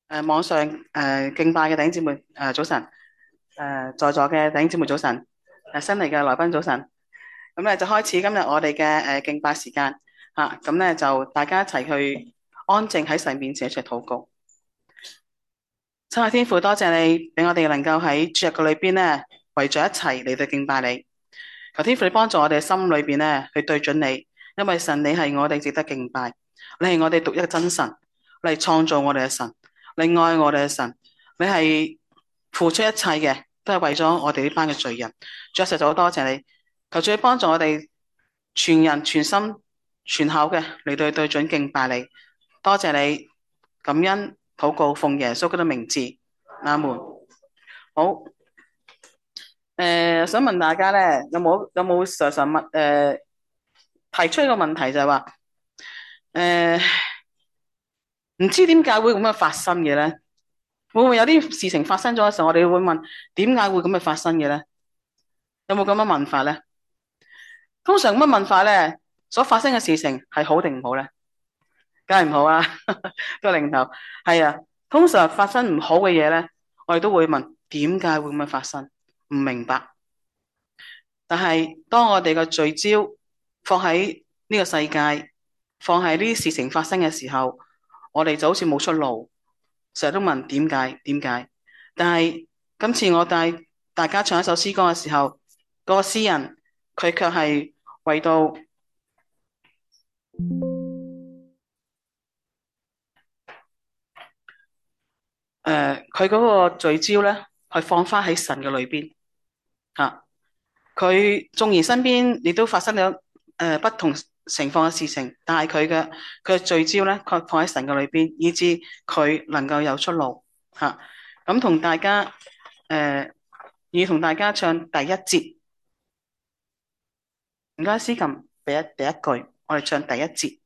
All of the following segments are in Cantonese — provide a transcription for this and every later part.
網上敬拜嘅弟兄姊妹早晨，在座嘅弟兄姊妹早晨，新嚟嘅來賓早晨。咁咧就開始今日我哋嘅敬拜時間嚇，咁咧就大家一齊去安靜喺神面前一齊禱告。親愛天父，多謝你俾我哋能夠喺主日嘅裏邊咧，圍咗一齊嚟到敬拜你。求天父你幫助我哋心裏邊咧去對準你，因為神你係我哋值得敬拜，你係我哋獨一嘅真神，你係創造我哋嘅神，你愛我哋嘅神，你係付出一切嘅，都係為咗我哋呢班嘅罪人。主啊，實在好多謝你，求主你幫助我哋全人全心全口嘅嚟到對準敬拜你。多謝你，感恩禱告，奉耶穌基督名字，阿門。好。想問大家咧，有冇常常問提出一個問題就係話，誒唔知點解會咁樣發生嘅咧？會唔會有啲事情發生咗嘅時候，我哋會問點解會咁樣發生嘅咧？有冇咁樣問法咧？通常咁樣問法咧，所發生嘅事情係好定唔好咧？梗係唔好啊，個零頭係啊。通常發生唔好嘅嘢咧，我哋都會問點解會咁樣發生？唔明白。但係當我哋嘅聚焦放喺呢個世界，放喺呢啲事情發生嘅時候，我哋就好似冇出路，成日都問點解點解。但係今次我帶大家唱一首詩歌嘅時候，嗰個詩人佢卻係為到佢嗰個聚焦咧，係放翻喺神嘅裏邊吓。佢縱然身邊亦都發生咗不同情況嘅事情，但係佢嘅聚焦咧，確放喺神嘅裏邊，以致佢能夠有出路吓。咁同大家要同大家唱第一節，唔該，司琴第一句，我哋唱第一節。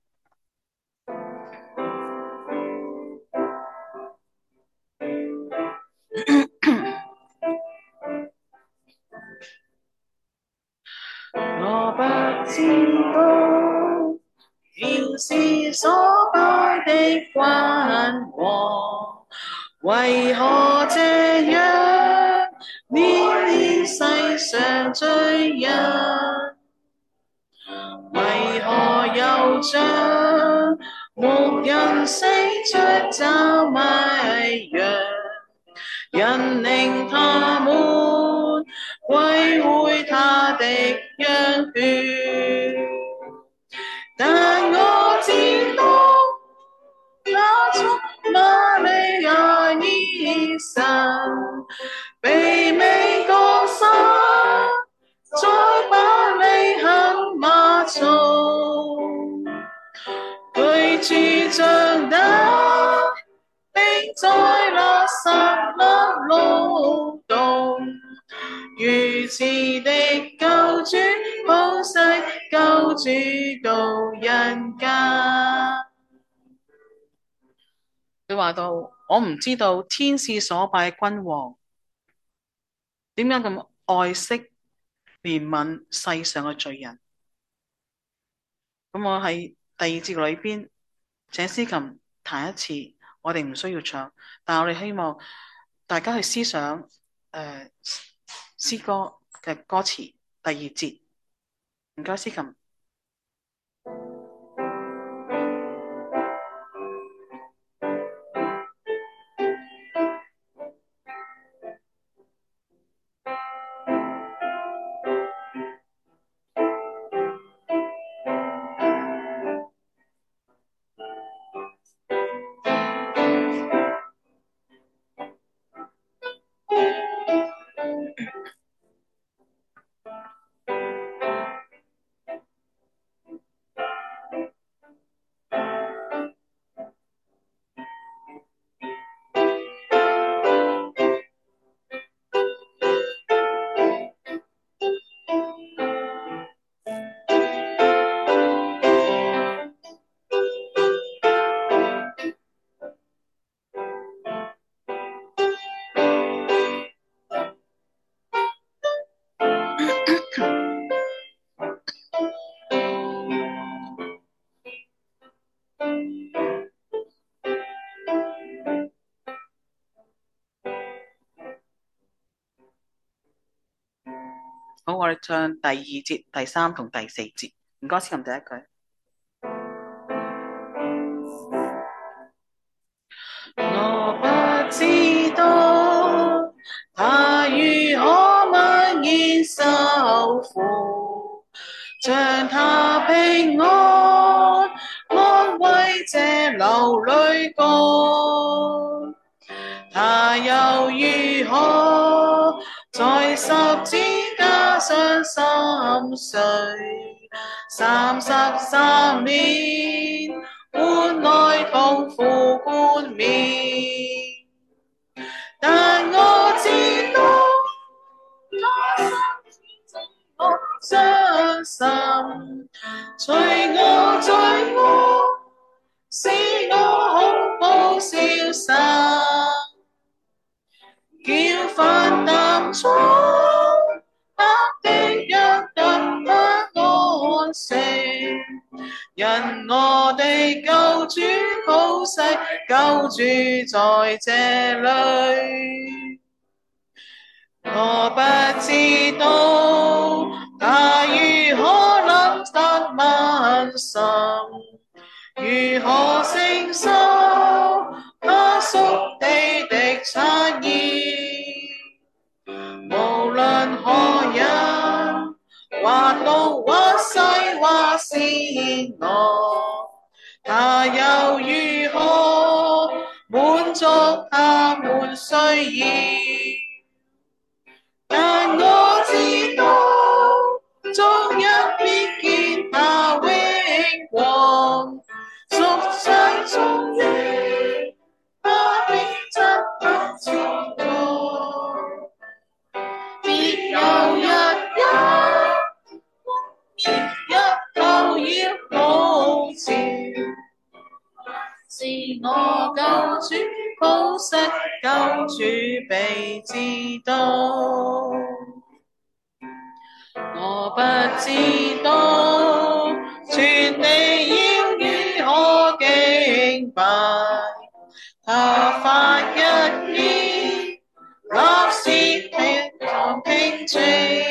我不知道，原是所拜的君王，為何這樣憐憐世上罪人？為何又像牧人死出找迷羊，引領他們歸回他的羊圈？但我知道，那從瑪利亞兒神，卑微降生在伯利恆馬槽，居住長大，並在拿撒勒勞動，如此的救主，普世救主到人間。佢話到：我唔知道天使所拜嘅君王點樣咁愛惜憐憫世上嘅罪人。咁我喺第二節裏邊請司琴彈一次，我哋唔需要唱，但係我哋希望大家去思想詩歌嘅歌詞第二節。唔該，司琴。 好，我哋唱第二節、第三同第四節。唔該，先撳第一句。我不知道他如何默然受苦，像他平安安慰這流淚歌，他又如何在十字架上心碎33年，換來痛苦冠冕。但我知道，我相信，除我罪惡，使我恐怖消失，叫凡擔重擔的人得安息。因我的救主普世，救主在這裏。我不知道他如何能得民心，如何承受他屬地的殘意。無論何人，或東或西或是我，他又如何滿足他們需要？但我知道，終日必見他榮光，屬世終於他必親眼照我。必有一頭要高照，是我救主普世，救主被知道。我不知道全地要如何敬拜，他發一言，立時平靜。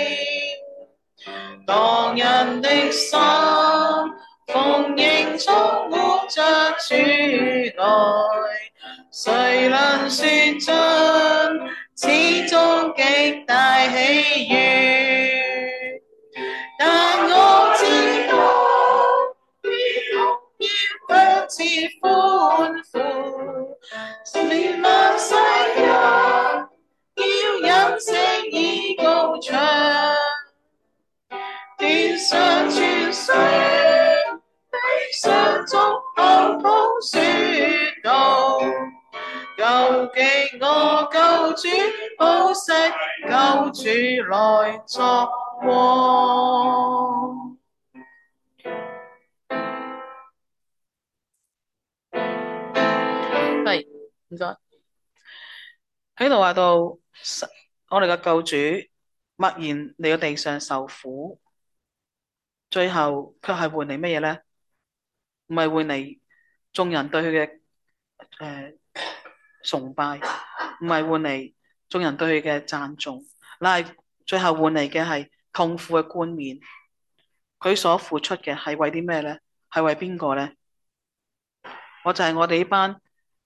當人的心豐盈充滿着主愛，誰能說盡？始終極大喜悅。但我知道，必要向前歡呼，連萬世人要因聲以高唱。天上傳說，地上眾口同說道，究竟我救主普世，救主來作王。係，唔該。喺度話到，我哋嘅救主默然嚟到地上受苦。最後卻係換嚟乜嘢咧？唔係換嚟眾人對佢嘅崇拜，唔係換嚟眾人對佢嘅讚頌，但係最後換嚟嘅係痛苦嘅冠冕。佢所付出嘅係為啲咩咧？係為邊個咧？我就係我哋呢班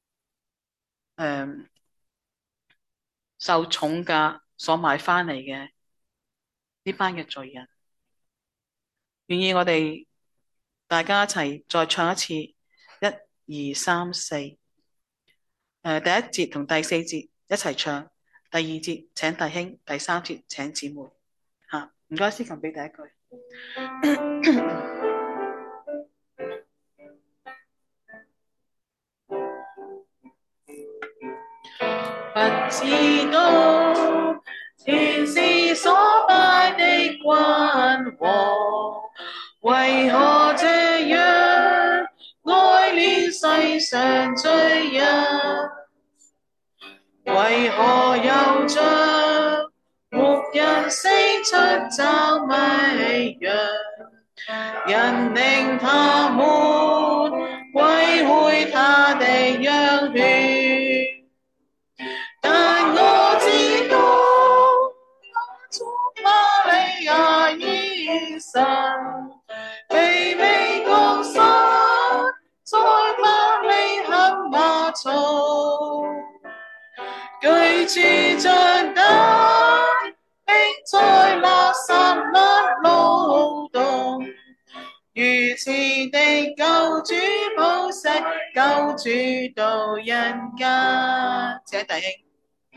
受重價所買翻嚟嘅呢班嘅罪人。願意我哋大家一齊再唱一次，一二三四，第一節同第四節一齊唱，第二節請弟兄，第三節請姊妹。吓，唔該，司琴俾第一句。不知道天使所拜的君王，為何這樣愛憐世上罪人？為何又像牧人四出找迷羊，引領他們歸回他的羊圈？但我知道，從瑪利神，微微降生在伯利恆馬槽，居住長大，並在拿撒勒勞動。如此的救主普世，救主到人間。謝弟兄。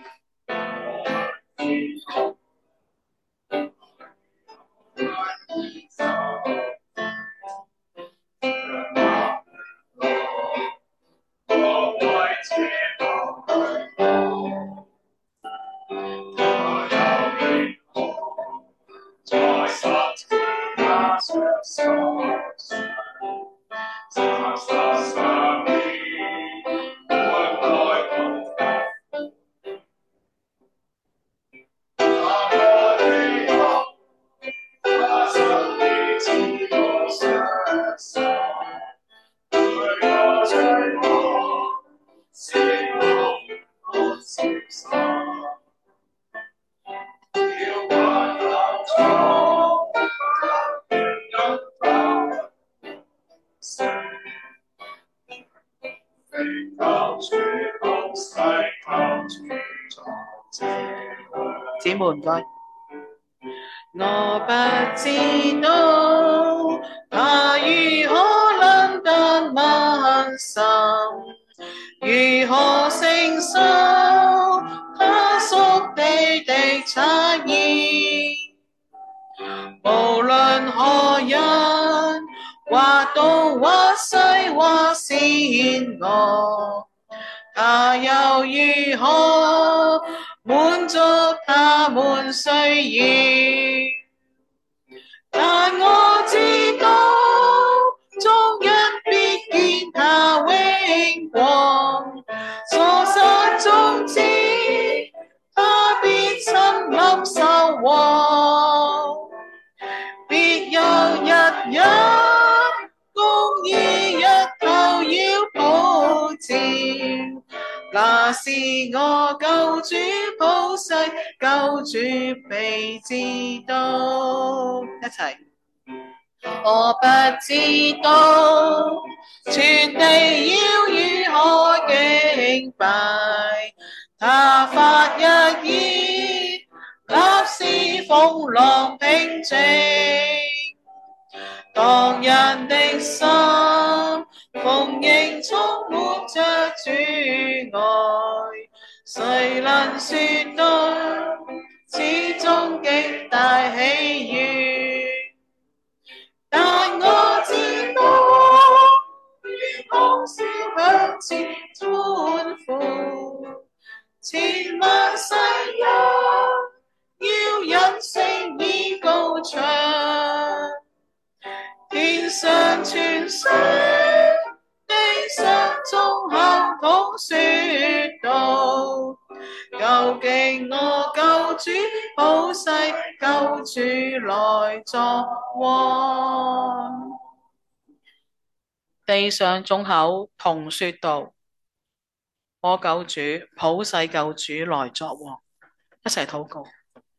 姊妹唔該。我不知道他如何能得萬心，如何承受他屬地的測驗。無論何人，或東或西或善惡，他又如何滿足他們需要？但我知道，眾人必見他榮光，所撒種子，他必親臨收穫。必有一日，公義日頭要普照，那是我救主普世，救主被知道。一齊。我不知道全地要如何敬拜，他發一言，立時風浪平靜。當人的心豐盈充滿着主愛，誰能說對？始終極大喜悅。但我知道，天空是向前歡呼，千萬世人要因聲而高唱。天上傳聲，地上眾口同說道，究竟我救主普世，救主來作王。地上眾口同說道，我救主普世，救主來作王。一齊禱告。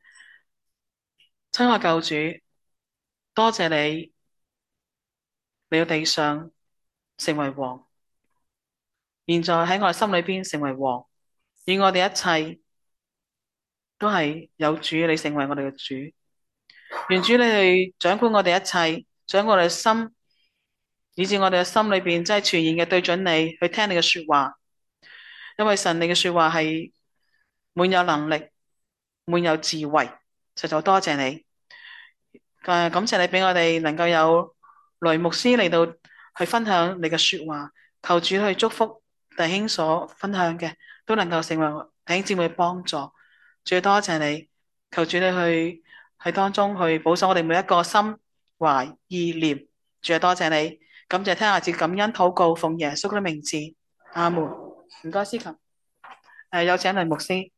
親愛救主，多謝你嚟到地上成為王，現在喺我哋心裏邊成為王，願我哋一切都係有主，你成為我哋嘅主。願主你去掌管我哋一切，掌管我哋嘅心，以致我哋嘅心裏邊真係全然嘅對準你，去聽你嘅說話。因為神你嘅說話係滿有能力，滿有智慧，實在多謝你。感謝你俾我哋能夠有雷牧師嚟到去分享你嘅說話，求主去祝福弟兄所分享嘅，都能夠成為弟兄姊妹嘅幫助。主多謝你，求主你去喺當中去保守我哋每一個心懷意念。主多謝你，感謝聽下節感恩禱告，奉耶穌嘅名字，阿門。唔該，司琴。有請雷牧師。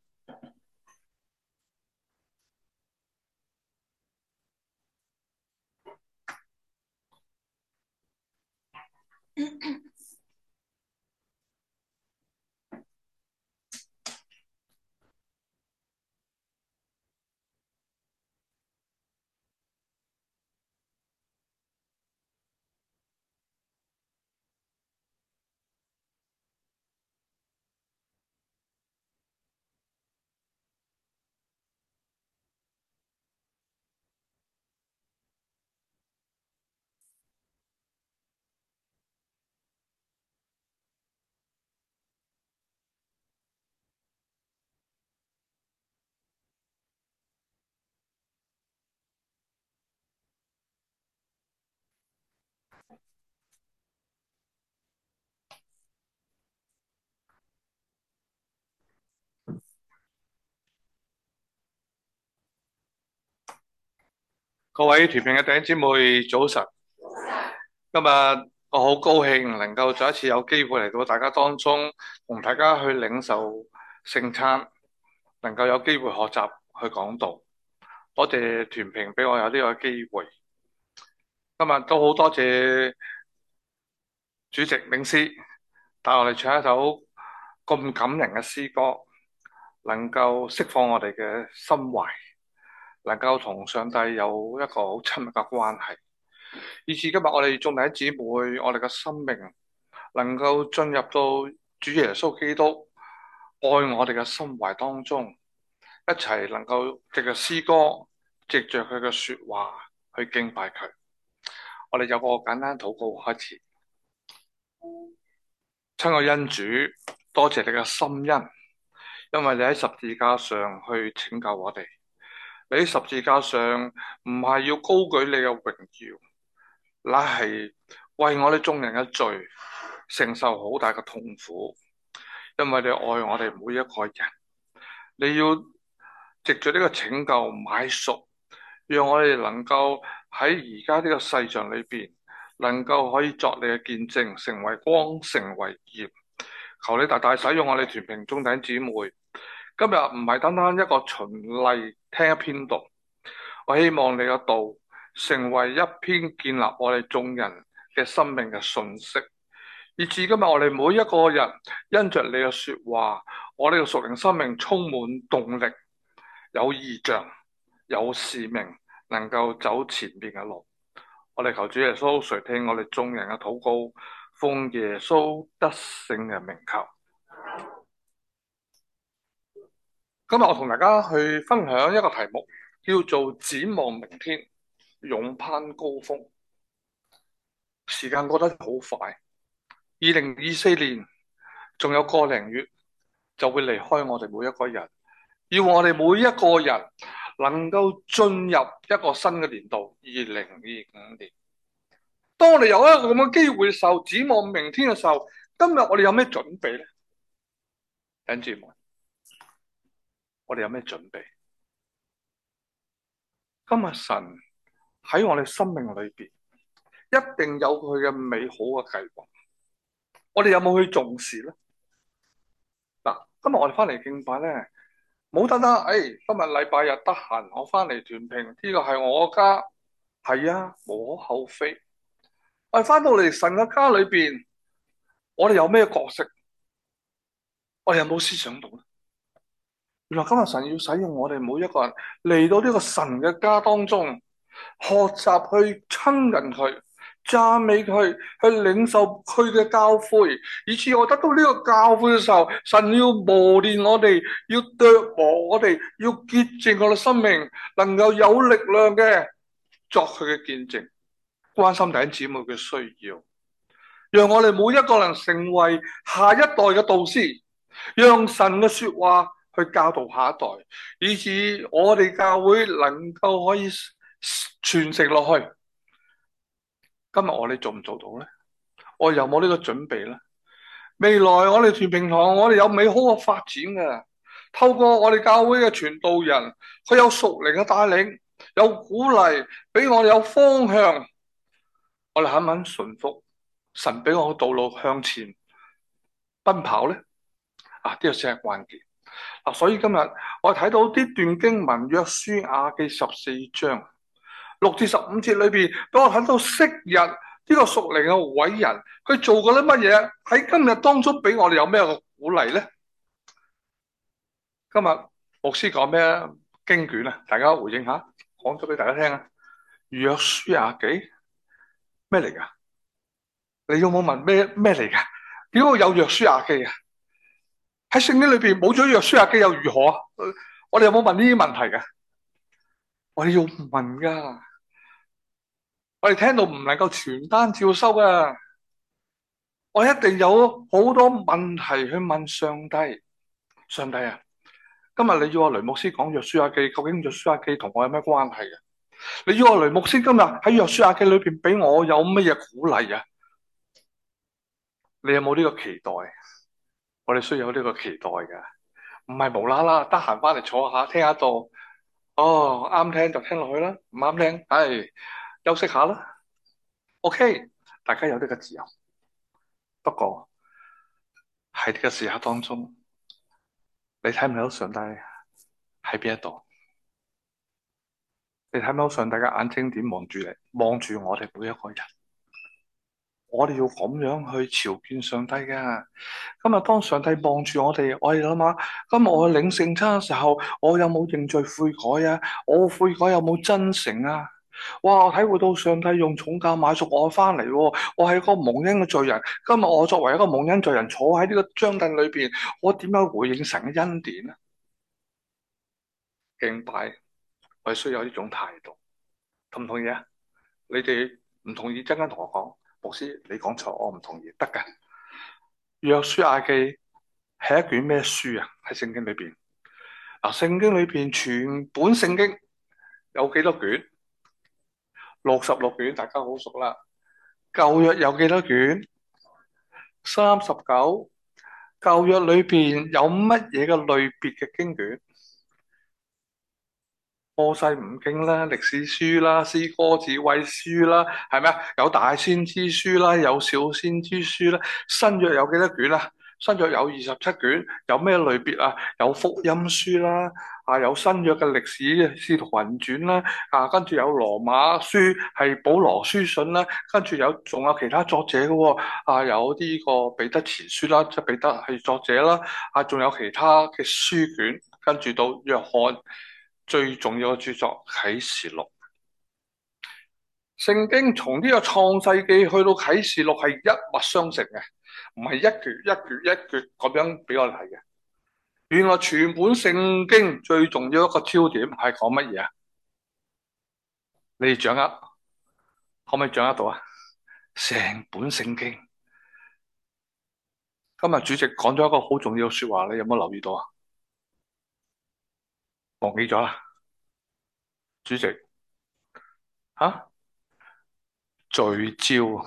各位團契嘅弟兄姊妹，早晨。今日我好高興能夠再一次有機會嚟到大家當中，同大家去領受聖餐，能夠有機會學習去講道。多謝團評俾我有呢個機會。今日都好多謝主席領詩帶我哋唱一首咁感人嘅詩歌，能夠釋放我哋嘅心懷，能夠同上帝有一個好親密嘅關係。以至今日我哋眾弟兄姊妹，我哋嘅生命能夠進入到主耶穌基督愛我哋嘅心懷當中，一齊能夠藉着詩歌，藉着佢嘅說話去敬拜佢。我哋有個簡單禱告開始。親愛恩主，多謝你嘅深恩，因為你喺十字架上去拯救我哋。你喺十字架上唔係要高舉你嘅榮耀，乃係為我哋眾人嘅罪承受好大嘅痛苦，因為你愛我哋每一個人，你要藉住呢個拯救買贖，讓我哋能夠喺而家呢個世上裏邊，能夠可以作你嘅見證，成為光，成為鹽。求你大大使用我哋團平中弟兄姊妹，今日唔係單單一個循例聽一篇道，我希望你嘅道成為一篇建立我哋眾人嘅生命嘅信息，以至今日我哋每一個人因着你嘅說話，我哋嘅屬靈生命充滿動力，有異象，有使命，能夠走前面嘅路。我哋求主耶穌垂聽我哋眾人嘅禱告，奉耶穌得勝嘅名求。今日我同大家去分享一個題目，叫做展望明天，勇攀高峰。時間過得好快，2024年仲有個零月就會離開我哋每一個人，要我哋每一個人能夠進入一個新嘅年度2025年。當我哋有一個咁嘅機會嘅時候，展望明天嘅時候，今日我哋有咩準備呢？弟兄姊妹，我哋有咩準備？今日神喺我哋生命裏邊，一定有佢嘅美好嘅計劃。我哋有冇去重視呢？嗱，今日我哋翻嚟敬拜咧，冇得啦。今日禮拜日得閒，我翻嚟團平，呢個係我家，係啊，無可厚非。我哋翻到嚟神嘅家裏邊，我哋有咩角色？我哋有冇思想到咧？原來今日神要使用我哋每一個人嚟到呢個神嘅家當中，學習去親近佢、讚美佢、去領受佢嘅教誨，以至我得到呢個教誨嘅時候，神要磨練我哋，要琢磨我哋，要潔淨我哋生命，能夠有力量嘅作佢嘅見證，關心弟兄姊妹嘅需要，讓我哋每一個人成為下一代嘅導師，讓神嘅說話去教導下一代，以致我哋教會能夠可以傳承落去。今日我哋做唔做到呢？我哋有冇呢個準備呢？未來我哋團平堂，我哋有美好嘅發展嘅。透過我哋教會嘅傳道人，佢有屬靈嘅帶領，有鼓勵，俾我哋有方向。我哋肯唔肯順服神俾我嘅道路向前奔跑呢？呢個先係關鍵。所以今日我睇到呢段經文，約書亞記14章6至15節裏邊，俾我睇到昔日呢個屬靈嘅偉人，佢做過啲乜嘢？喺今日當中俾我哋有咩個鼓勵咧？今日牧師講咩經卷啊？大家回應下，講咗俾大家聽啊！約書亞記咩嚟噶？你有冇問咩嚟噶？點解有約書亞記啊？喺聖經裏邊冇咗約書亞記又如何啊？我哋有冇問呢啲問題噶？我哋要問噶，我哋聽到唔能夠傳單照收噶，我一定有好多問題去問上帝。上帝啊，今日你要我雷牧師講約書亞記，究竟約書亞記同我有咩關係啊？你要我雷牧師今日喺約書亞記裏邊俾我有乜嘢鼓勵啊？你有冇呢個期待？我哋需要有呢個期待噶，唔係無啦啦得閒翻嚟坐下聽下道。 哦，啱聽就聽落去啦，唔啱聽，休息下啦。OK，大家有呢個自由。不過喺呢個時刻當中，你睇唔睇到上帝喺邊一度？你睇唔睇到上帝嘅眼睛點望住你，望住我哋每一個人？我哋要咁樣去朝見上帝嘅。今日當上帝望住我哋諗下，今日我領聖餐嘅時候，我有冇認罪悔改啊？我悔改有冇真誠啊？哇！我體會到上帝用重價買贖我翻嚟喎，我係一個蒙恩嘅罪人。今日我作為一個蒙恩罪人，坐喺呢個張凳裏邊，我點樣回應神嘅恩典啊？敬拜，我係需要有呢種態度，同唔同意啊？你哋唔同意，陣間同我講，牧師你講錯，我唔同意，得㗎。約書亞記係一卷咩書啊？喺聖經裏邊，嗱，聖經裏邊全本聖經有幾多卷？66卷，大家好熟啦。舊約有幾多卷？39。舊約裏邊有乜嘢嘅類別嘅經卷？摩西五經啦、歷史書啦、詩歌智慧書啦，係咪啊？有大先知書啦，有小先知書啦。新約有幾多卷啊？新約有27卷，有咩類別啊？有福音書啦，有新約嘅歷史使徒行傳啦，跟住有羅馬書係保羅書信啦，跟住仲有其他作者嘅喎，有呢個彼得前書啦，即係彼得係作者啦，仲有其他嘅書卷，跟住到約翰。最重要嘅著作啟示錄，聖經從呢個創世記去到啟示錄係一脈相承嘅，唔係一橛一橛一橛咁樣俾我哋睇嘅。原來全本聖經最重要一個焦點係講乜嘢啊？你哋掌握可唔可以掌握到啊？成本聖經，今日主席講咗一個好重要嘅說話，你有冇留意到啊？忘記咗啦，主席聚焦。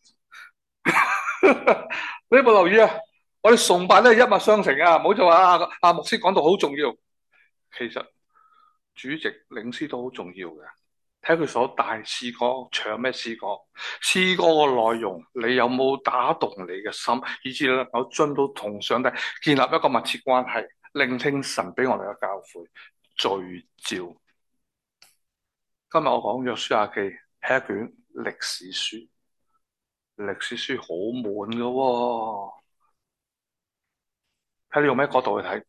你有冇留意啊？我哋崇拜都係一脈相承啊！唔好就話牧師講到好重要，其實主席領詩都好重要嘅。睇佢所帶詩歌，唱咩詩歌，詩歌嘅內容，你有冇打動你嘅心，以至能夠進到同上帝建立一個密切關係，聆聽神俾我哋嘅教誨，聚焦。今日我講約書亞記係一卷歷史書。歷史書好悶㗎喎，睇你用咩角度去睇。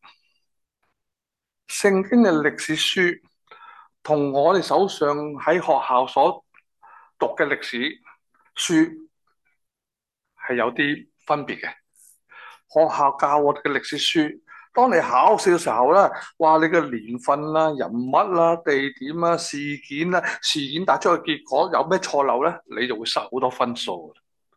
聖經嘅歷史書同我哋手上喺學校所讀嘅歷史書係有啲分別嘅。學校教我哋嘅歷史書，當你考試嘅時候咧，話你嘅年份啦、人物啦、地點啦、事件啦、事件帶出嘅結果有咩錯漏咧，你就會失好多分數。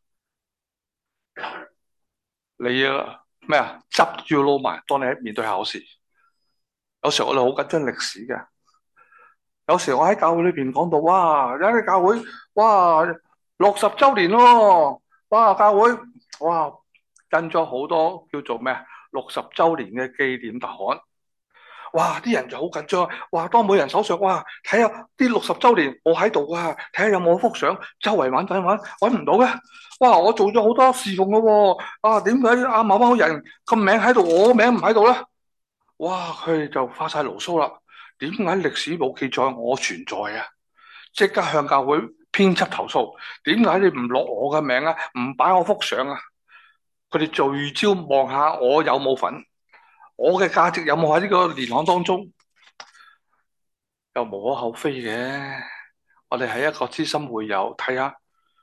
你咩啊？執住撈埋，當你喺面對考試，有時候我哋好緊張歷史嘅。有時我喺教會裏邊講到，哇，有啲教會，哇，60周年咯，哇，教會，哇，印咗好多叫做咩60周年嘅紀念特刊，哇，啲人就好緊張，哇，當每人手上，哇，睇下啲60周年我喺度啊，睇下有冇幅相，周圍揾揾唔到嘅，哇，我做咗好多侍奉咯，點解某某人個名喺度，我名唔喺度咧？哇，佢哋就發晒牢騷啦。點解歷史冇記載我存在啊？即刻向教會編輯投訴。點解你唔落我嘅名啊？唔擺我幅相啊？佢哋聚焦望下我有冇份，我嘅價值有冇喺呢個聯行當中？又無可厚非嘅。我哋係一個知心會友，睇下。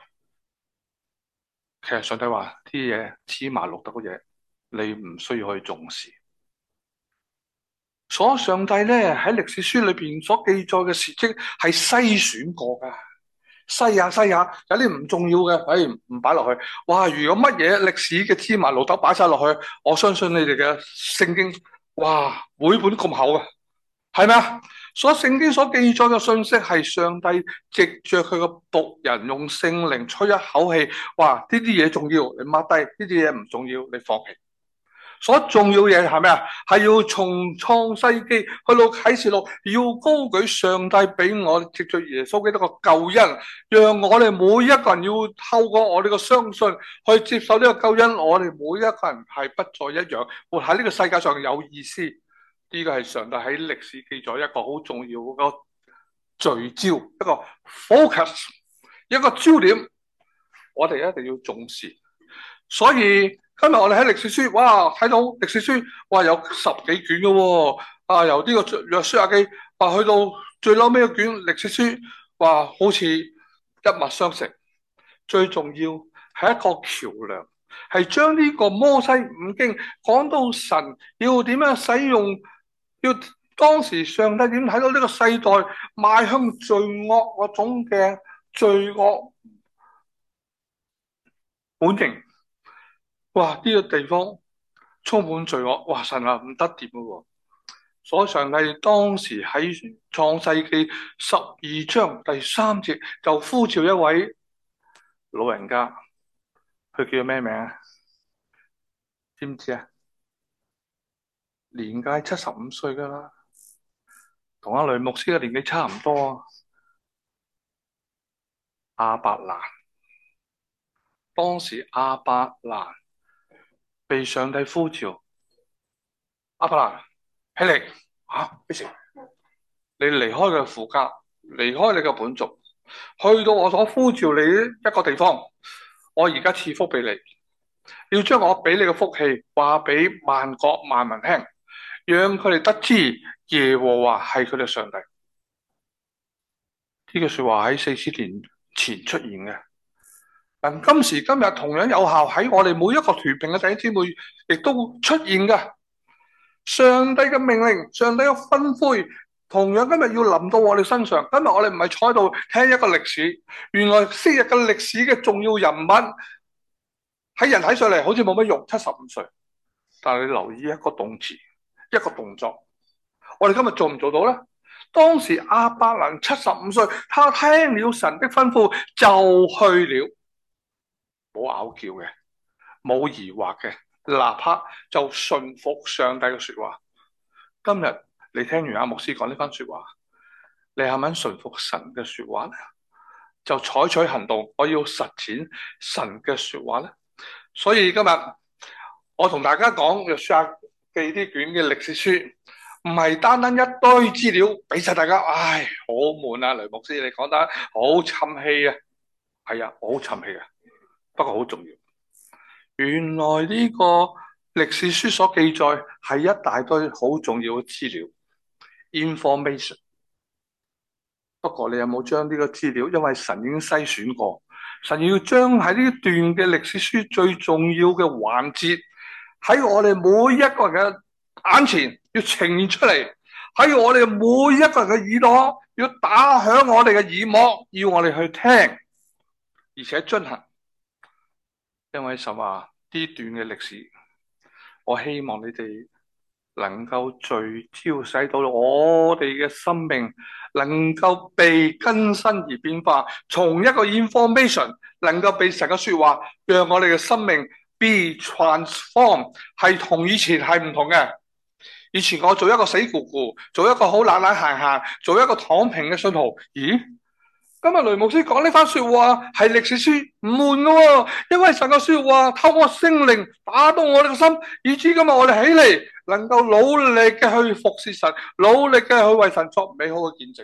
其實上帝話啲嘢芝麻綠豆嘅嘢，你唔需要去重視。所以上帝咧喺歷史書裏邊所記載嘅事蹟係篩選過噶，篩下，有啲唔重要嘅，唔擺落去。哇！如果乜嘢歷史嘅芝麻綠豆擺晒落去，我相信你哋嘅聖經，哇，每本咁厚啊，係咪啊？所以聖經所記載嘅信息係上帝藉着佢個僕人用聖靈吹一口氣，哇！呢啲嘢重要，你抹低；呢啲嘢唔重要，你放棄。 所重要嘅嘢係咩啊？係要從創世記去到啟示錄，要高舉上帝俾我哋藉着耶穌基督嘅救恩，讓我哋每一個人要透過我哋嘅相信去接受呢個救恩。我哋每一個人係不再一樣，活喺呢個世界上有意思。呢個係上帝喺歷史記載一個好重要嘅聚焦，一個 focus， 一個焦點，我哋一定要重視。所以今日我哋喺歷史書，哇，睇到歷史書，哇，有10幾卷嘅喎，啊，由呢個約書亞記，啊，去到最嬲尾一卷歷史書，哇，好似一脈相承。最重要係一個橋樑，係將呢個摩西五經講到神要點樣使用，要當時上帝點睇到呢個世代邁向罪惡嗰種嘅罪惡本性。哇！呢個地方充滿罪惡，哇！神啊，唔得掂喎。所以上帝當時喺創世記12章第3節就呼召一位老人家，佢叫咩名啊？知唔知啊？年屆75歲噶啦，同阿雷牧師嘅年紀差唔多啊。亞伯蘭，當時亞伯蘭被上帝呼召，亞伯蘭起嚟啊！咩事？你離開佢嘅父家，離開你嘅本族，去到我所呼召你一個地方。我而家賜福俾你，要將我俾你嘅福氣話俾萬國萬民聽，讓佢哋得知耶和華係佢哋上帝。呢句說話喺4000年前出現嘅，但今時今日同樣有效喺我哋每一個團契嘅弟兄姊妹亦都出現嘅。上帝嘅命令，上帝嘅吩咐，同樣今日要臨到我哋身上。今日我哋唔係坐喺度聽一個歷史，原來昔日嘅歷史嘅重要人物喺人睇上嚟好似冇乜用，75歲，但係你留意一個動詞，一個動作，我哋今日做唔做到咧？當時亞伯蘭75歲，他聽了神的吩咐就去了，冇拗撬嘅，冇疑惑嘅，立刻就順服上帝嘅說話。今日你聽完阿牧師講呢番說話，你係咪順服神嘅說話咧？就採取行動，我要實踐神嘅說話咧。所以今日我同大家講約書亞記啲卷嘅歷史書，唔係單單一堆資料俾晒大家，唉，好悶啊！雷牧師你講得好沉氣啊，係啊，好沉氣啊，不過好重要。原來呢個歷史書所記載係一大堆好重要嘅資料 information。不過你有冇將呢個資料？因為神已經篩選過，神要將喺呢段嘅歷史書最重要嘅環節喺我哋每一個人嘅眼前要呈現出嚟，喺我哋每一個人嘅耳朵要打響我哋嘅耳膜，要我哋去聽，而且遵行。因為神話呢段嘅歷史，我希望你哋能夠聚焦，使到我哋嘅生命能夠被更新而變化，從一個 information 能夠被神嘅說話，讓我哋嘅生命 be transform， 係同以前係唔同嘅。以前我做一個死咕咕，做一個好懶懶閒閒，做一個躺平嘅信徒。咦？今日雷牧師講呢番說話係歷史書唔悶嘅，因為神嘅說話透過聖靈打動我哋嘅心，以至今日我哋起嚟能夠努力嘅去服侍神，努力嘅去為神作美好嘅見證，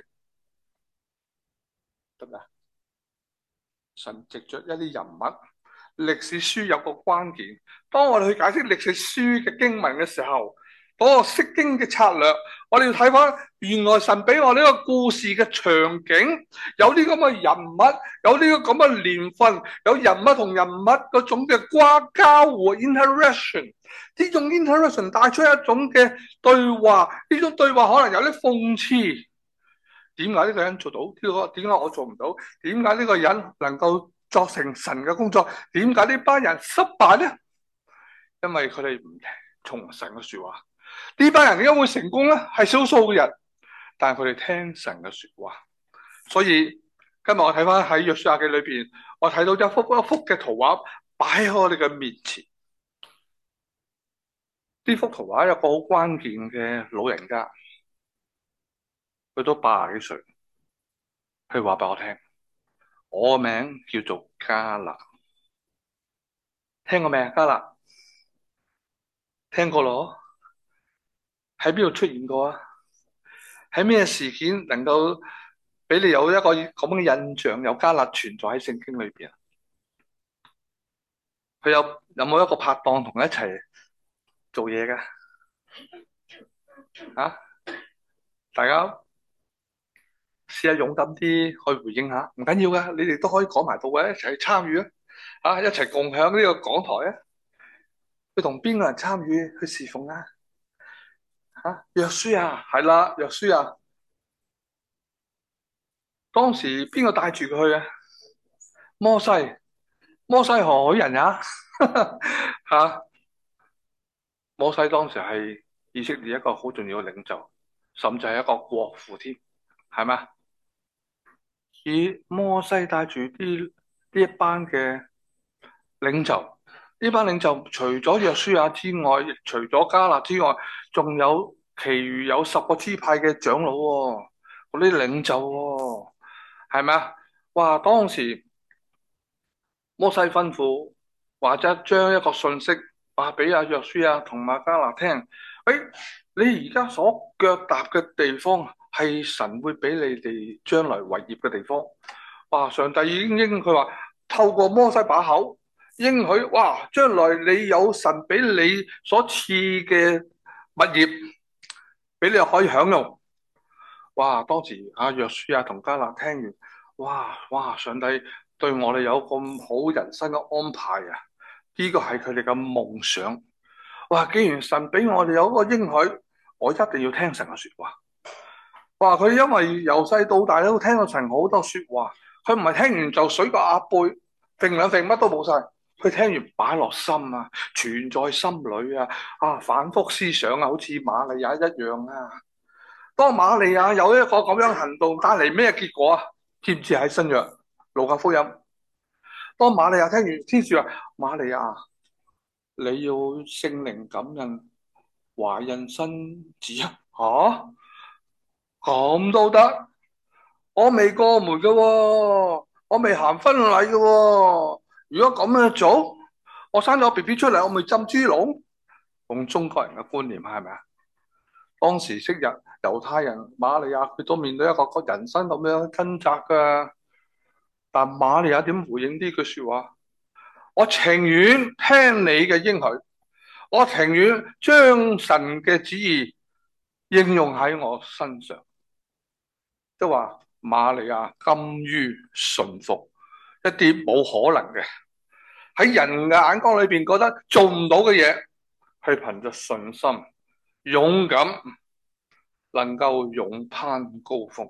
得唔得？神藉着一啲人物，歷史書有個關鍵，當我哋去解釋歷史書嘅經文嘅時候，嗰個釋經嘅策略，我哋要睇翻原來神俾我呢個故事嘅場景，有啲咁嘅人物，有呢個咁嘅年份，有人物同人物嗰種嘅交互 interaction， 呢種 interaction 帶出一種嘅對話，呢種對話可能有啲諷刺。點解呢個人做到？點解我做唔到？點解呢個人能夠作成神嘅工作？點解呢班人失敗呢？因為佢哋唔從神嘅說話。呢班人點解會成功咧？係少數嘅人，但係佢哋聽神嘅說話。所以今日我睇翻喺約書亞記裏邊，我睇到一幅嘅圖畫擺喺我哋嘅面前。 呢幅圖畫有個好關鍵嘅老人家，佢都80幾歲，佢話俾我聽，我個名叫做迦勒，聽過未啊？迦勒聽過咯，喺邊度出現過啊？喺咩事件能夠俾你有一個咁嘅印象，有迦勒存在喺聖經裏邊啊？佢有冇一個拍檔同佢一齊做嘢嘅？啊，大家試下勇敢啲去回應下，唔緊要噶，你哋都可以講埋到嘅，一齊參與啊！啊，一齊共享呢個講台啊！佢同邊個人參與去侍奉啊？啊，約書亞係啦，約書亞當時邊個帶住佢去啊？摩西，摩西何許人呀？吓，摩西當時係以色列一個好重要嘅領袖，甚至係一個國父添，係咪？以摩西帶住呢一班嘅領袖，呢班領袖除咗約書亞之外，亦除咗迦勒之外，仲有其餘有10個支派嘅長老喎，嗰啲領袖喎，係咪啊？哇！當時摩西吩咐，或者將一個信息話俾阿約書亞同埋迦勒聽，誒，你而家所腳踏嘅地方係神會俾你哋將來為業嘅地方。哇！上帝已經應佢話，透過摩西把口應許，哇！將來你有神俾你所賜嘅物業，俾你可以享用。哇！當時阿約書亞同迦勒聽完，哇！上帝對我哋有咁好人生嘅安排啊！呢個係佢哋嘅夢想。哇！既然神俾我哋有一個應許，我一定要聽神嘅說話。哇！佢因為由細到大都聽到神好多說話，佢唔係聽完就水過鴨背，揈兩揈乜都冇晒。佢聽完擺落心啊，存在心裏啊，反覆思想啊，好似瑪利亞一樣啊。當瑪利亞有一個咁樣行動，帶嚟咩結果啊？知唔知喺新約路加福音？當瑪利亞聽完天使話：瑪利亞，你要聖靈感孕，懷孕生子啊？吓，咁都得？我未過門嘅喎，我未行婚禮嘅喎。如果咁樣做，我生咗 BB 出嚟，我咪浸豬籠？用中國人嘅觀念係咪啊？當時昔日猶太人瑪利亞佢都面對一個人生咁樣掙扎噶，但瑪利亞點回應呢句說話？我情願聽你嘅應許，我情願將神嘅旨意應用喺我身上，即係話瑪利亞甘於順服，一啲冇可能嘅喺人嘅眼光裏邊覺得做唔到嘅嘢，去憑着信心勇敢，能夠勇攀高峰。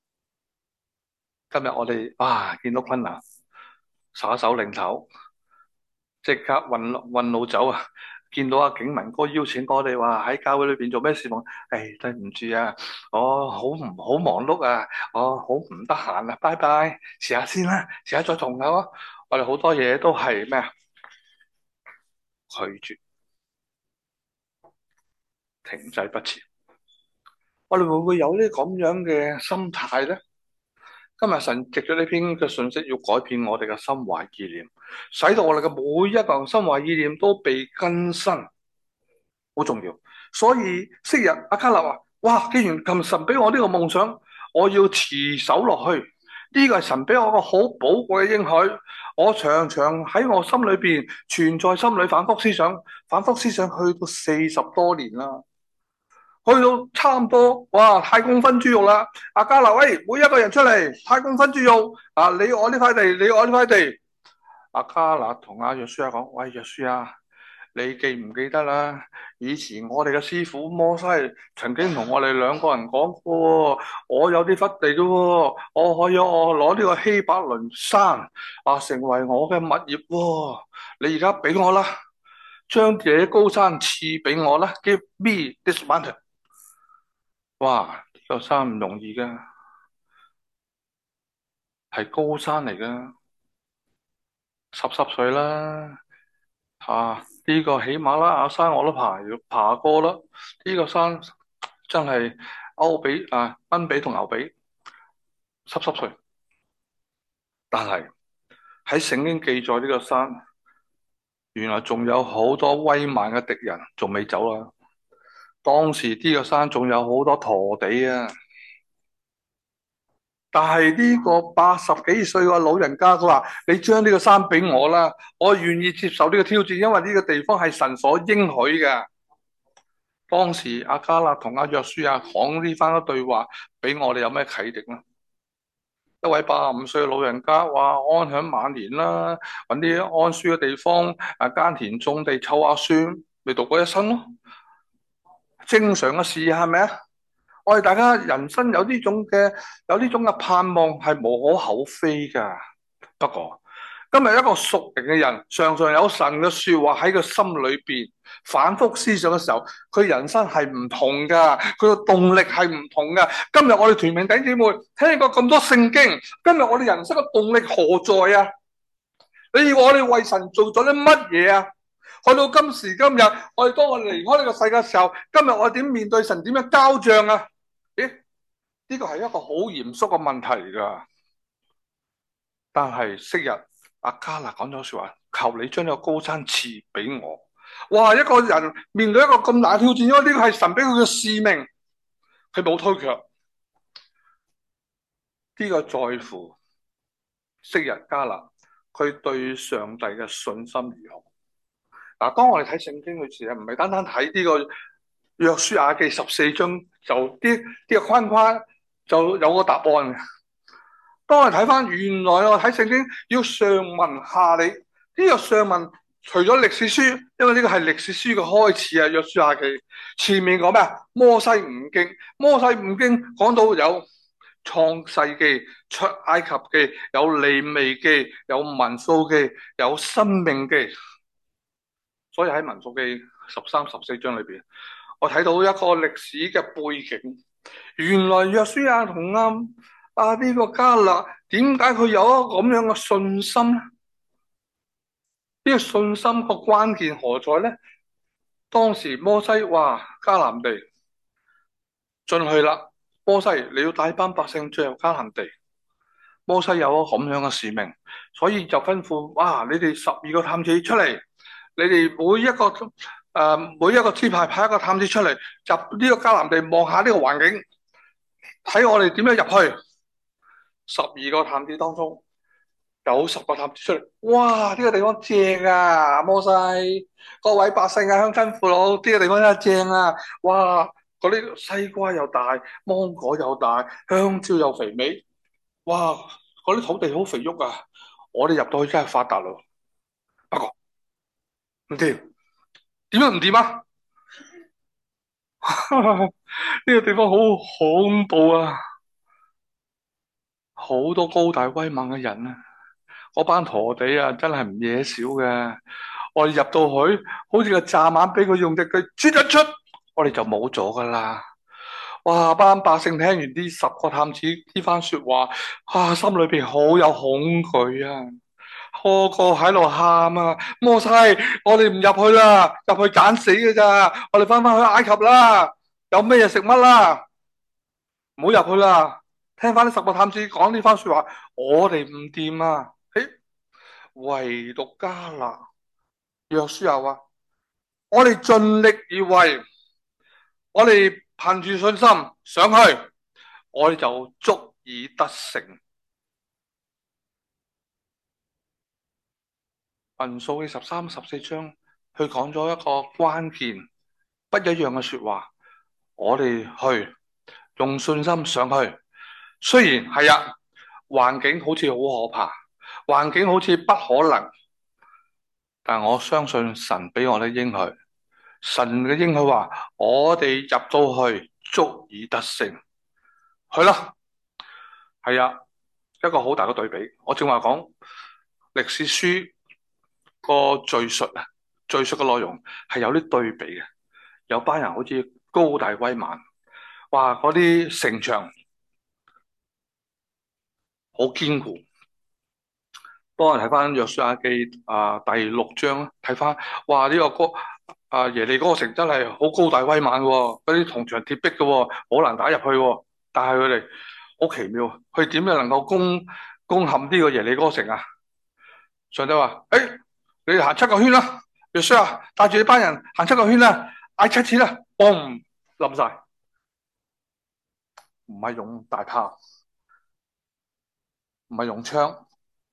今日我哋見到昆南耍手擰頭，即刻運路走啊！見到阿景文哥邀請我哋話喺教會裏邊做咩事奉？對唔住啊，我好忙碌啊，我好唔得閒啊，拜拜，遲下先啦，遲下再同佢啊！我哋好多嘢都係咩啊？拒絕，停滯不前。我哋會唔會有呢咁樣嘅心態咧？今日神藉咗呢篇嘅信息，要改變我哋嘅心懷意念，使到我哋嘅每一個心懷意念都被更新，好重要。所以昔日阿迦勒話：哇！既然咁神俾我呢個夢想，我要持守落去。呢個係神俾我一個好寶貴嘅應許，我常常喺我心裏邊存在心裏反覆思想，去到40多年啦。去到差唔多，哇！太公分豬肉啦！阿迦勒，喂，每一個人出嚟，太公分豬肉啊！你我呢塊地，你我呢塊地。阿迦勒同阿約書亞講：喂，約書亞，你記唔記得啦？以前我哋嘅師傅摩西曾經同我哋2個人講過，我有啲忽地嘅，我可以攞呢個希伯倫山成為我嘅物業。你而家俾我啦，將這高山賜俾我啦，Give me this mountain。哇！呢個山唔容易噶，係高山嚟噶，濕濕碎啦， 呢個喜馬拉雅山我都爬過啦，呢個山真係蚊比同牛比濕濕碎。但係喺聖經記載呢個山，原來仲有好多威猛嘅敵人仲未走啦。當時呢個山仲有好多陀地啊，但係呢個80幾歲嘅老人家佢話：你將呢個山俾我啦，我願意接受呢個挑戰，因為呢個地方係神所應許嘅。當時阿迦勒同阿約書亞講呢番嘅對話，俾我哋有咩啟迪呢？一位85歲嘅老人家話安享晚年啦，揾啲安舒嘅地方，耕田種地湊下孫，咪度過一生咯。正常嘅事係咪啊？我哋大家人生有呢種嘅盼望係無可厚非噶。不過今日一個屬靈嘅人，常常有神嘅說話喺佢心裏邊反覆思想嘅時候，佢人生係唔同噶，佢個動力係唔同噶。今日我哋團名弟兄姊妹聽過咁多聖經，今日我哋人生嘅動力何在啊？你以為我哋為神做咗啲乜嘢啊？去到今時今日，當我哋離開呢個世界嘅時候，今日我哋點面對神？點樣交賬啊？咦？呢個係一個好嚴肅嘅問題噶。但係昔日阿迦勒講咗說話，求你將呢個高山賜俾我。哇！一個人面對一個咁大嘅挑戰，因為呢個係神俾佢嘅使命，佢冇推卻。呢個在乎昔日迦勒佢對上帝嘅信心如何。嗱，當我哋睇聖經嘅時候，唔係單單睇呢個約書亞記14章就啲個框框就有個答案嘅。當我哋睇翻原來我睇聖經要上文下理，呢個上文除咗歷史書，因為呢個係歷史書嘅開始啊。約書亞記前面講咩啊？摩西五經，摩西五經講到有創世記、出埃及記、有利未記、有民數記、有申命記。所以喺民數記13、14章裏邊，我睇到一個歷史嘅背景。原來約書亞同呢個迦勒，點解佢有一個咁樣嘅信心咧？呢個信心個關鍵何在咧？當時摩西話迦南地進去啦，摩西你要帶班百姓進入迦南地。摩西有咗咁樣嘅使命，所以就吩咐：你哋12個探子出嚟，你哋每一個支派派一個探子出嚟，入呢個迦南地望下呢個環境，睇我哋點樣入去。12個探子當中有10個探子出嚟，哇！呢個地方正啊，摩西，各位百姓啊，鄉親父老，呢個地方真係正啊！哇，嗰啲西瓜又大，芒果又大，香蕉又肥美，哇！嗰啲土地好肥沃啊！我哋入到去真係發達咯。不過唔掂，點樣唔掂啊？呢個地方好恐怖啊！好多高大威猛嘅人啊！嗰班陀地啊，真係唔惹少嘅。我哋入到去，好似個蚱蜢俾佢用隻腳啜一出，我哋就冇咗噶啦。哇！班百姓聽完呢10個探子呢番說話，心裏邊好有恐懼啊！個個喺度喊啊！摩西，我哋唔入去啦，入去揀死嘅咋！我哋翻去埃及啦，有咩嘢食乜啦？唔好入去啦！聽翻呢10個探子講呢番說話，我哋唔掂啊！唯獨迦勒，約書亞話：我哋盡力而為，我哋憑住信心上去，我哋就足以得勝。民數記13、14章，佢講咗一個關鍵不一樣嘅說話。我哋去用信心上去，雖然係啊，環境好似好可怕，環境好似不可能，但我相信神俾我哋應許。神嘅應許話：我哋入到去足以得勝。去啦，係啊，一個好大嘅對比。我正話講歷史書個敘述啊，敘述嘅內容係有啲對比嘅。有班人好似高大威猛，哇！嗰啲城牆好堅固。 當我睇翻約書亞記第6章，睇翻哇呢、耶利哥城真係好高大威猛嘅，嗰啲銅牆鐵壁嘅，好難打入去喎。但係佢哋好奇妙，佢點樣能夠攻陷呢個耶利哥城啊？上帝話：誒，你哋行7個圈啦，約書亞帶住呢班人行7個圈啦，嗌7次啦，嘣冧晒，唔係用大炮，唔係用槍，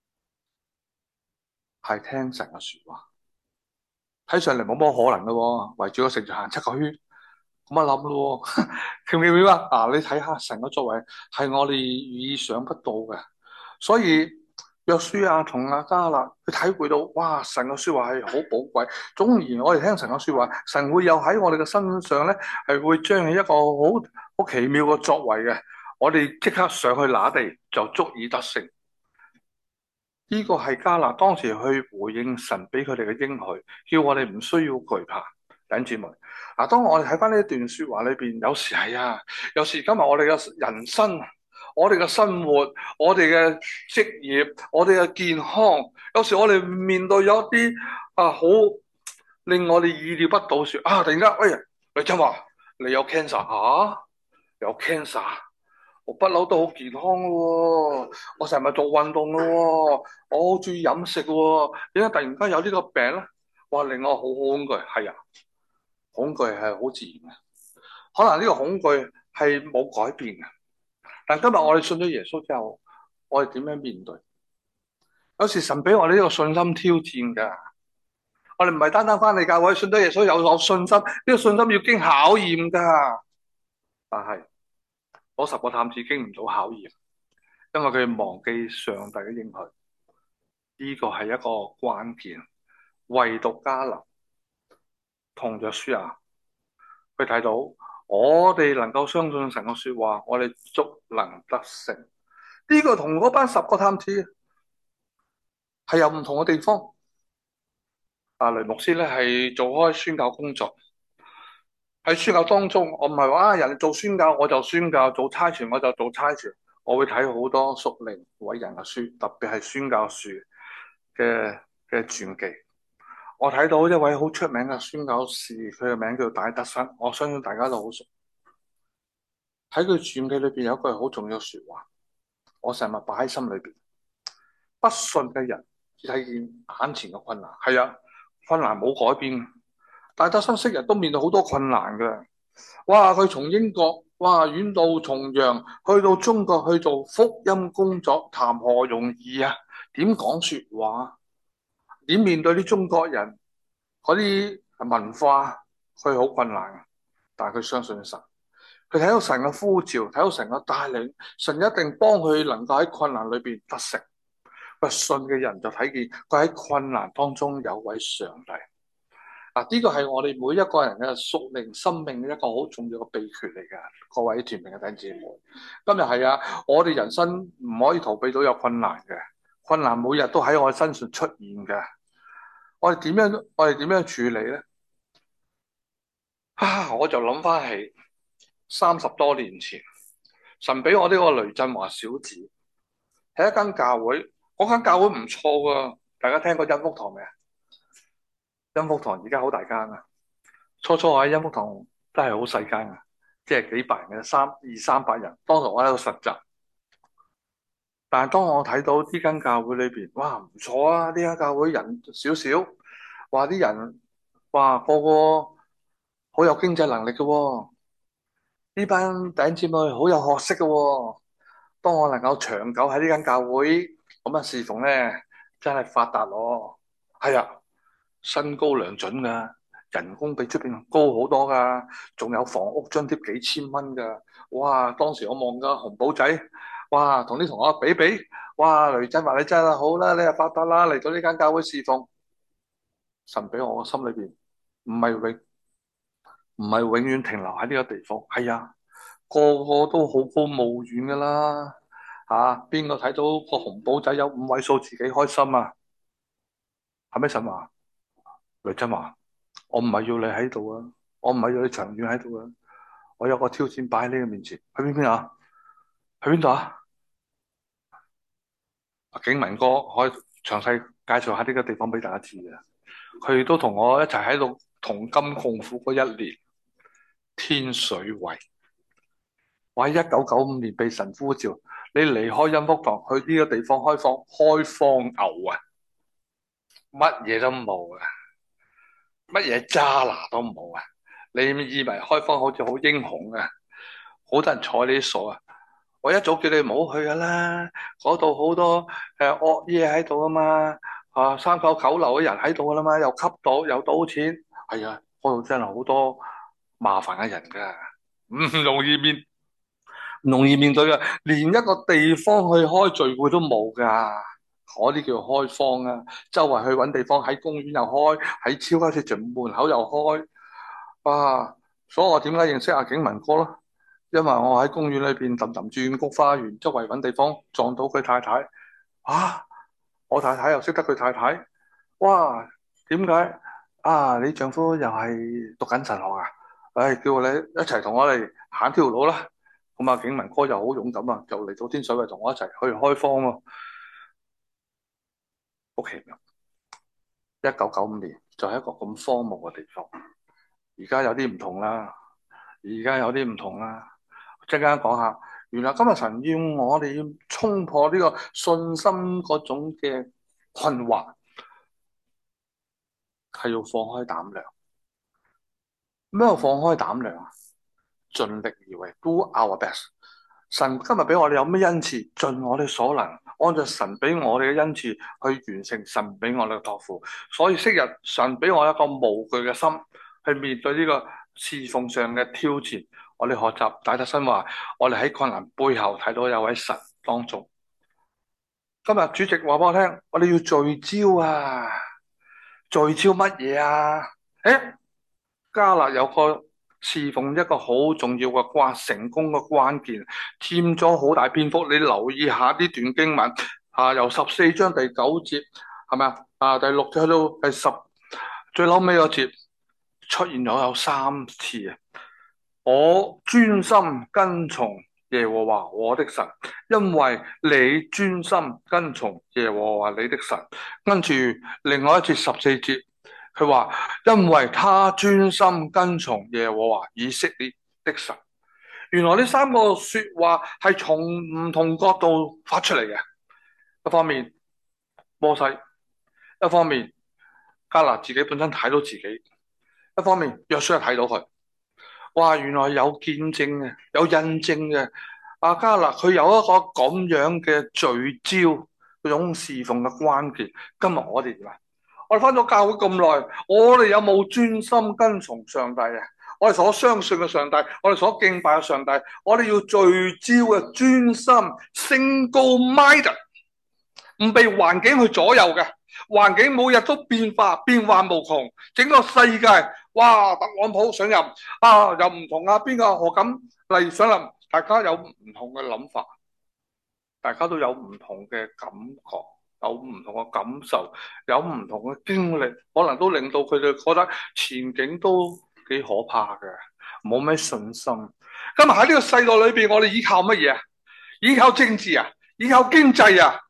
係聽神嘅說話。睇上嚟冇乜可能嘅喎，圍住個城就行7個圈，咁啊諗咯，明唔明啊？你睇下神嘅作為係我哋意想不到嘅，所以約書亞同阿迦勒佢體會到，哇！神嘅說話係好寶貴。總而言之我哋聽神嘅說話，神會有喺我哋嘅身上咧，係會將起一個好奇妙嘅作為嘅。我哋即刻上去拿地就足以得勝。呢個係迦勒當時去回應神俾佢哋嘅應許，叫我哋唔需要懼怕。弟兄姊妹，當我哋睇翻呢一段說話裏邊，有時係有時今日我哋嘅人生、我哋嘅生活、我哋嘅職業、我哋嘅健康，有時我哋面對有一啲好令我哋意料不到說突然間，喂，李振華，你有 cancer 有 cancer。我不嬲都好健康咯，我成日做運動咯，我好注意飲食喎，點解突然間有呢個病咧？哇，令我好恐懼。係啊，恐懼係好自然嘅，可能呢個恐懼係冇改變嘅。但今日我哋信咗耶穌之後，我哋點樣面對？有時神俾我哋呢個信心挑戰噶，我哋唔係單單翻嚟教會信咗耶穌有信心，呢個信心要經考驗噶。但係嗰10個探子經唔到考驗。因為佢忘記上帝嘅應許，呢個係一個關鍵。唯獨迦勒同約書亞，佢睇到我哋能夠相信神嘅說話，我哋足能得勝。呢個同嗰班10個探子係有唔同嘅地方。雷牧師咧係做開宣教工作，喺宣教當中，我唔係話人哋做宣教我就宣教，做差傳我就做差傳。我會睇好多屬靈偉人嘅書，特別係宣教書嘅傳記。我睇到一位好出名嘅宣教士，佢嘅名叫戴德生，我相信大家都好熟。喺佢傳記裏邊有一句好重要嘅說話，我成日擺喺心裏邊。不信嘅人只睇見眼前嘅困難，係啊，困難冇改變。戴德生昔日都面對好多困難嘅。哇！佢從英國遠渡重洋去到中國去做福音工作，談何容易啊？點講說話？點面對啲中國人嗰啲文化？佢好困難，但係佢相信神。佢睇到神嘅呼召，睇到神嘅帶領，神一定幫佢能夠喺困難裏邊得勝。不信嘅人就睇見佢喺困難當中有位上帝。呢個係我哋每一個人嘅屬靈生命嘅一個好重要嘅秘訣嚟㗎，各位團名嘅弟兄姊妹。今日係我哋人生唔可以逃避到有困難嘅，困難每日都喺我哋身上出現嘅。我哋點樣處理咧？我就諗翻起30多年前，神俾我呢個雷振華小子喺一間教會，嗰間教會唔錯噶，大家聽過恩福堂未啊？恩福堂而家好大間啊！初初我喺恩福堂都係好細間嘅，即係幾百人嘅200-300人。當時我喺度實習，但係當我睇到呢間教會裏邊，哇，唔錯啊！呢間教會人少少，話啲人個個好有經濟能力嘅喎，呢班弟兄姊妹好有學識嘅喎。當我能夠長久喺呢間教會咁侍奉咧，真係發達咯。係啊，薪高糧準噶，人工比出邊高好多噶，仲有房屋津貼幾千蚊噶。哇！當時我望個紅寶仔，哇，同啲同學比比，哇！雷振華你真係好啦，你係發達啦，嚟到呢間教會侍奉。神俾我個心裏邊唔係永遠停留喺呢個地方。係啊，個個都好高騖遠噶啦。邊個睇到個紅寶仔有5位數自己開心啊？係咪神話？雷振華，我唔係要你喺度啊，我唔係要你長遠喺度啊，我有個挑戰擺喺你嘅面前，去邊啊？去邊度啊？景文哥可以詳細介紹下呢個地方俾大家知嘅。佢都同我一齊喺度同甘共苦嗰一年，天水圍。我喺1995年被神呼召，你離開恩福堂去呢個地方開荒牛啊，乜嘢都冇啊，乜嘢渣拿都冇啊！你以為開荒好似好英雄啊？好多人坐呢啲鎖啊！我一早叫你唔好去噶啦，嗰度好多惡嘢喺度啊嘛，三教九流嘅人喺度噶啦嘛，又吸毒又賭錢，係啊，嗰度真係好多麻煩嘅人噶，唔容易面唔容易面對噶，連一個地方去開聚會都冇噶，嗰啲叫開荒啊！周圍去揾地方，喺公園又開，喺超級市場門口又開，哇！所以我點解認識阿景文哥咯？因為我喺公園裏邊氹氹轉菊花園，周圍揾地方撞到佢太太，啊！我太太又識得佢太太，哇！點解啊？你丈夫又係讀緊神學啊？唉，叫你一齊同我哋行條路啦！咁啊，景文哥又好勇敢啊，就嚟到天水圍同我一齊去開荒喎。好奇妙！1995年就係一個咁荒蕪嘅地方，而家有啲唔同啦，而家有啲唔同啦。陣間講下，原來今日神要我哋要衝破呢個信心嗰種嘅困惑，係要放開膽量。咩叫放開膽量啊？盡力而為，do our best。神今日俾我哋有咩恩賜，盡我哋所能，按照神俾我哋嘅恩賜去完成神俾我哋嘅託付。所以昔日神俾我一個無懼嘅心去面對呢個侍奉上嘅挑戰。我哋學習戴德生話，我哋喺困難背後睇到有位神當中。今日主席話俾我聽，我哋要聚焦啊！聚焦乜嘢啊？誒，迦勒有個侍奉一個好重要嘅成功嘅關鍵，佔咗好大篇幅。你留意下呢段經文由14章第9節係咪第6節去到第10最後尾嗰節出現咗有3次啊！我專心跟從耶和華我的神，因為你專心跟從耶和華你的神。跟住另外一節14節，佢話因為他專心跟從耶和華以色列的神。原來呢3個說話係從唔同角度發出嚟嘅。一方面摩西，一方面迦勒自己本身睇到自己，一方面約書亞睇到佢。哇！原來有見證嘅，有印證嘅。迦勒佢有一個咁樣嘅聚焦嗰種侍奉嘅關鍵。今日我哋點啊？我哋翻咗教會咁耐，我哋有冇專心跟從上帝啊？我哋所相信嘅上帝，我哋所敬拜嘅上帝，我哋要聚焦嘅專心 single-minded， 唔被環境去左右嘅。環境每日都變化，變幻無窮，整個世界。哇！特朗普上任又唔同邊個何錦麗上任，大家有唔同嘅諗法，大家都有唔同嘅感覺，有唔同嘅感受，有唔同嘅經歷，可能都令到佢哋覺得前景都幾可怕嘅，冇咩信心。今日喺呢個世代裏邊，我哋依靠乜嘢啊？依靠政治啊？依靠經濟啊？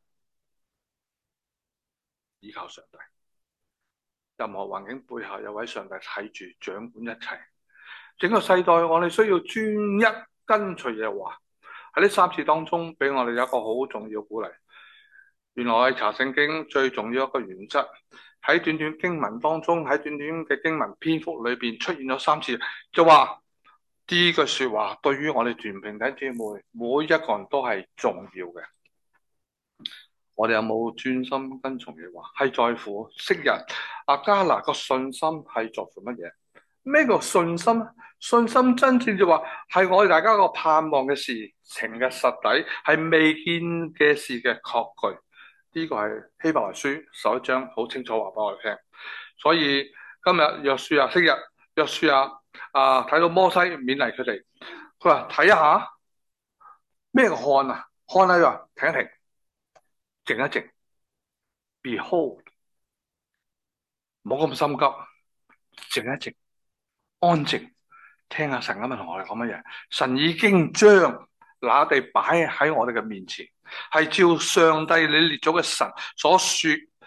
依靠上帝。任何環境背後有位上帝睇住掌管一切，整個世代我哋需要專一跟隨耶和華。喺呢3次當中，俾我哋有一個好重要鼓勵。原來我哋查聖經最重要一個原則，喺短短經文當中，喺短短嘅經文篇幅裏邊出現咗3次，就話呢句說話對於我哋團平弟兄姊妹每一個人都係重要嘅。我哋有冇專心跟從嘅話，係在乎昔日迦勒個信心係在乎乜嘢？咩叫信心？信心真正就話係我哋大家個盼望嘅事情嘅實底，係未見嘅事嘅確據。呢個係希伯來書11章好清楚話俾我哋聽。所以今日約書亞昔日約書亞睇到摩西勉勵佢哋，佢話睇下咩個看啊？看喺度停一停。靜一靜 ，Behold， 唔好咁心急，靜一靜，安靜，聽下神今日同我哋講乜嘢。神已經將那地擺喺我哋嘅面前，係照上帝你列祖嘅神所說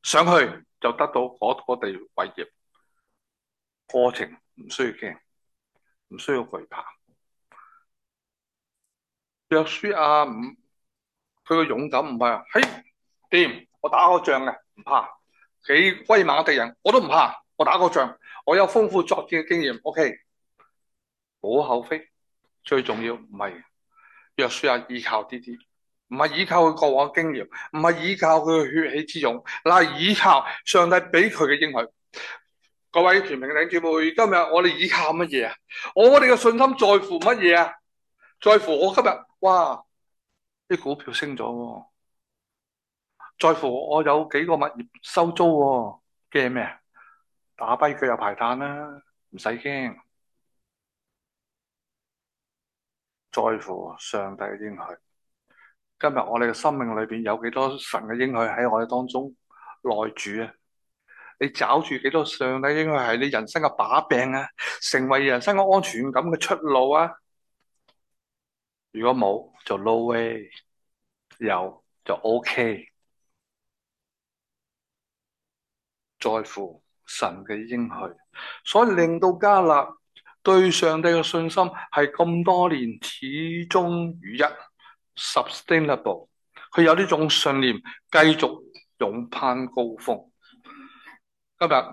上去就得到嗰地為業，過程唔需要驚，唔需要懼怕。約書亞唔，佢個勇敢唔係啊，嘿，掂，我打過仗嘅，唔怕，幾威猛嘅敵人我都唔怕，我打過仗，我有豐富作戰嘅經驗，OK，無可厚非。最重要唔係約書亞依靠啲啲，唔係依靠佢過往嘅經驗，唔係依靠佢嘅血氣之勇，乃係依靠上帝俾佢嘅應許。各位全名領姊妹，今日我哋依靠乜嘢啊？我哋嘅信心在乎乜嘢啊？在乎我今日，哇，啲股票升咗喎，在乎我有幾個物業收租喎，驚咩啊？打跛腳有排彈啦，唔使驚。在乎上帝嘅應許。今日我哋嘅生命裏邊有幾多神嘅應許喺我哋當中內住啊？你找住幾多上帝應許係你人生嘅把柄啊？成為人生嘅安全感嘅出路啊？如果冇就 no way，有就 OK。在乎神嘅應許，所以令到迦勒對上帝嘅信心係咁多年始終如一 sustainable。佢有呢種信念，繼續勇攀高峰。今日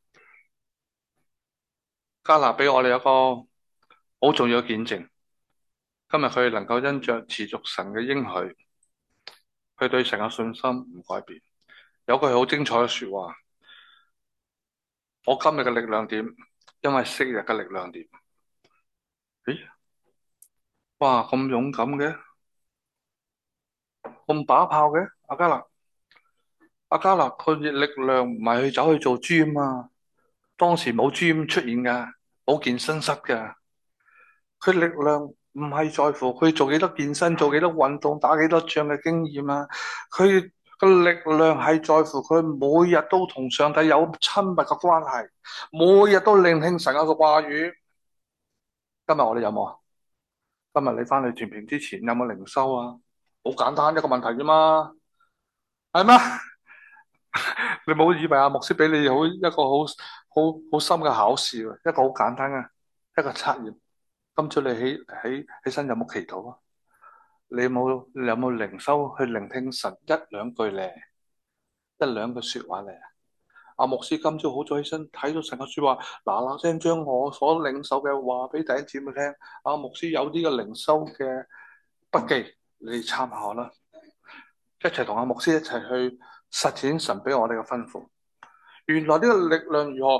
迦勒俾我哋一個好重要嘅見證。今日佢能夠因着持續神嘅應許，佢對神嘅信心唔改變。有句好精彩嘅說話：我今日嘅力量點，因為昔日嘅力量點。咦？哇！咁勇敢嘅，咁把炮嘅，阿迦勒佢嘅力量唔係去走去做 gym 啊，當時冇 gym 出現噶，冇健身室噶，佢力量唔係在乎佢做幾多健身、做幾多運動、打幾多仗嘅經驗啊，佢嘅力量係在乎佢每日都同上帝有親密嘅關係，每日都聆聽神嘅話語。今日我哋有冇啊？今日你翻去團平之前有冇靈修啊？好簡單一個問題啫嘛，係咩？你冇以為阿牧師俾你好一個好深嘅考試喎，一個好簡單嘅一個測驗。今朝你起身有冇祈禱啊？你有冇靈修去聆聽神一兩句咧，一兩句說話咧？阿牧師今朝好早起身睇到神嘅說話，嗱嗱聲將我所領受嘅話俾弟兄姊妹聽。阿牧師有啲嘅靈修嘅筆記，你哋參考啦，一齊同阿牧師一齊去實踐神俾我哋嘅吩咐。原來呢個力量如何，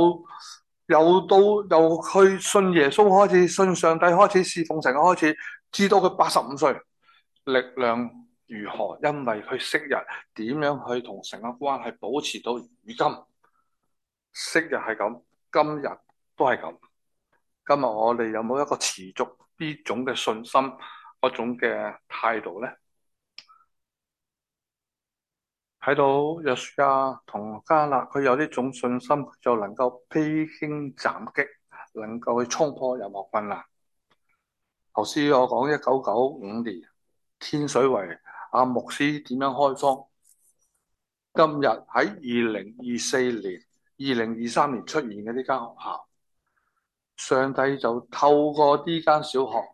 由佢信耶穌開始，信上帝開始，侍奉神開始，至到佢85歲，力量如何？因為佢昔日點樣去同神嘅關係保持到如今，昔日係咁，今日都係咁。今日我哋有冇一個持續呢種嘅信心嗰種嘅態度咧？睇到約書亞同迦勒，佢有呢種信心，就能夠披荊斬棘，能夠去衝破任何困難。頭先我講1995年天水圍阿牧師點樣開荒，今日喺2024年、2023年出現嘅呢間學校，上帝就透過呢間小學，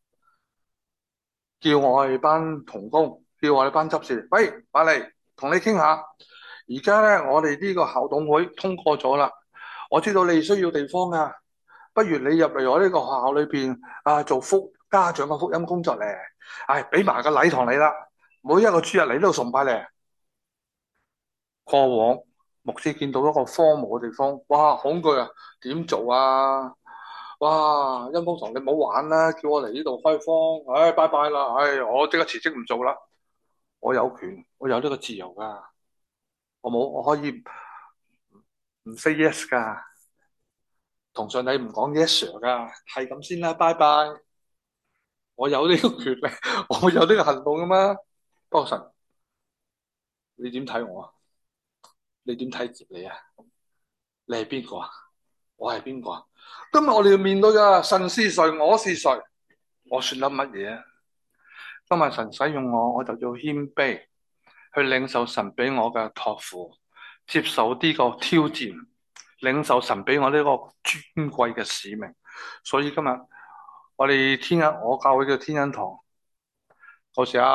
叫我哋班同工，叫我哋班執事，喂，馬嚟同你傾下。而家咧，我哋呢個校董會通過咗啦。我知道你需要地方噶，不如你入嚟我呢個學校裏邊做家長嘅福音工作咧。唉，俾埋個禮堂你啦，每一個主日嚟都崇拜咧。過往牧師見到一個荒蕪嘅地方，哇，恐懼啊，點做啊？哇，陰公堂你唔好玩啦，叫我嚟呢度開荒，唉，拜拜啦，唉，我即刻辭職唔做啦。我有權，我有呢個自由噶，我可以唔 say yes 噶，同上帝唔講 yes sir 噶，係咁先啦，拜拜。我有呢個權利，我有呢個行動噶嘛。不過神，你點睇我啊？你點睇接你啊？你係邊個啊？我係邊個啊？今日我哋要面對噶，神是誰，我是誰，我算得乜嘢啊？今日神使用我，我就要謙卑去領受神俾我嘅託付。 接受呢個挑戰，領受神俾我呢個尊貴嘅使命。所以今日我哋我教會嘅天恩堂，嗰時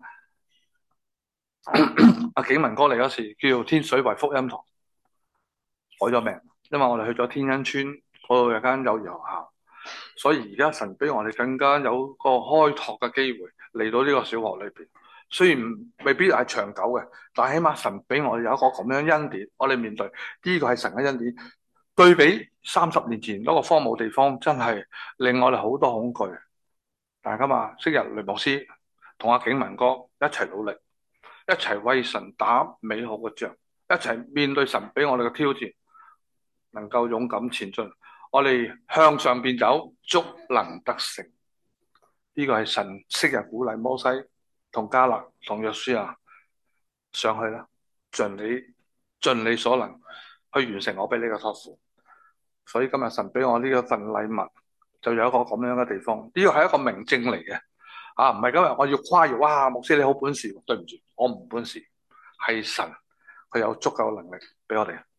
阿景文哥嚟嗰時，叫做天水圍福音堂，改咗名，因為我哋去咗天恩村嗰度有間幼兒學校，所以而家神俾我哋更加有個開拓嘅機會嚟到呢個小學裏邊。雖然未必係長久嘅，但係起碼神俾我哋有一個咁樣恩典，我哋面對呢個係神嘅恩典。對比30年前嗰個荒蕪地方，真係令我哋好多恐懼。但係今日昔日雷牧師同阿景文哥一齊努力，一齊為神打美好嘅仗，一齊面對神俾我哋嘅挑戰，能夠勇敢前進。我哋向上邊走，足能得勝。呢個係神昔日鼓勵摩西同迦勒同約書亞上去啦，盡你所能去完成我俾你嘅託付。所以今日神俾我呢一份禮物，就有一個咁樣嘅地方。呢個係一個明證嚟嘅，唔係今日我要誇耀，哇，牧師你好本事，對唔住，我唔本事，係神佢有足夠能力俾我哋。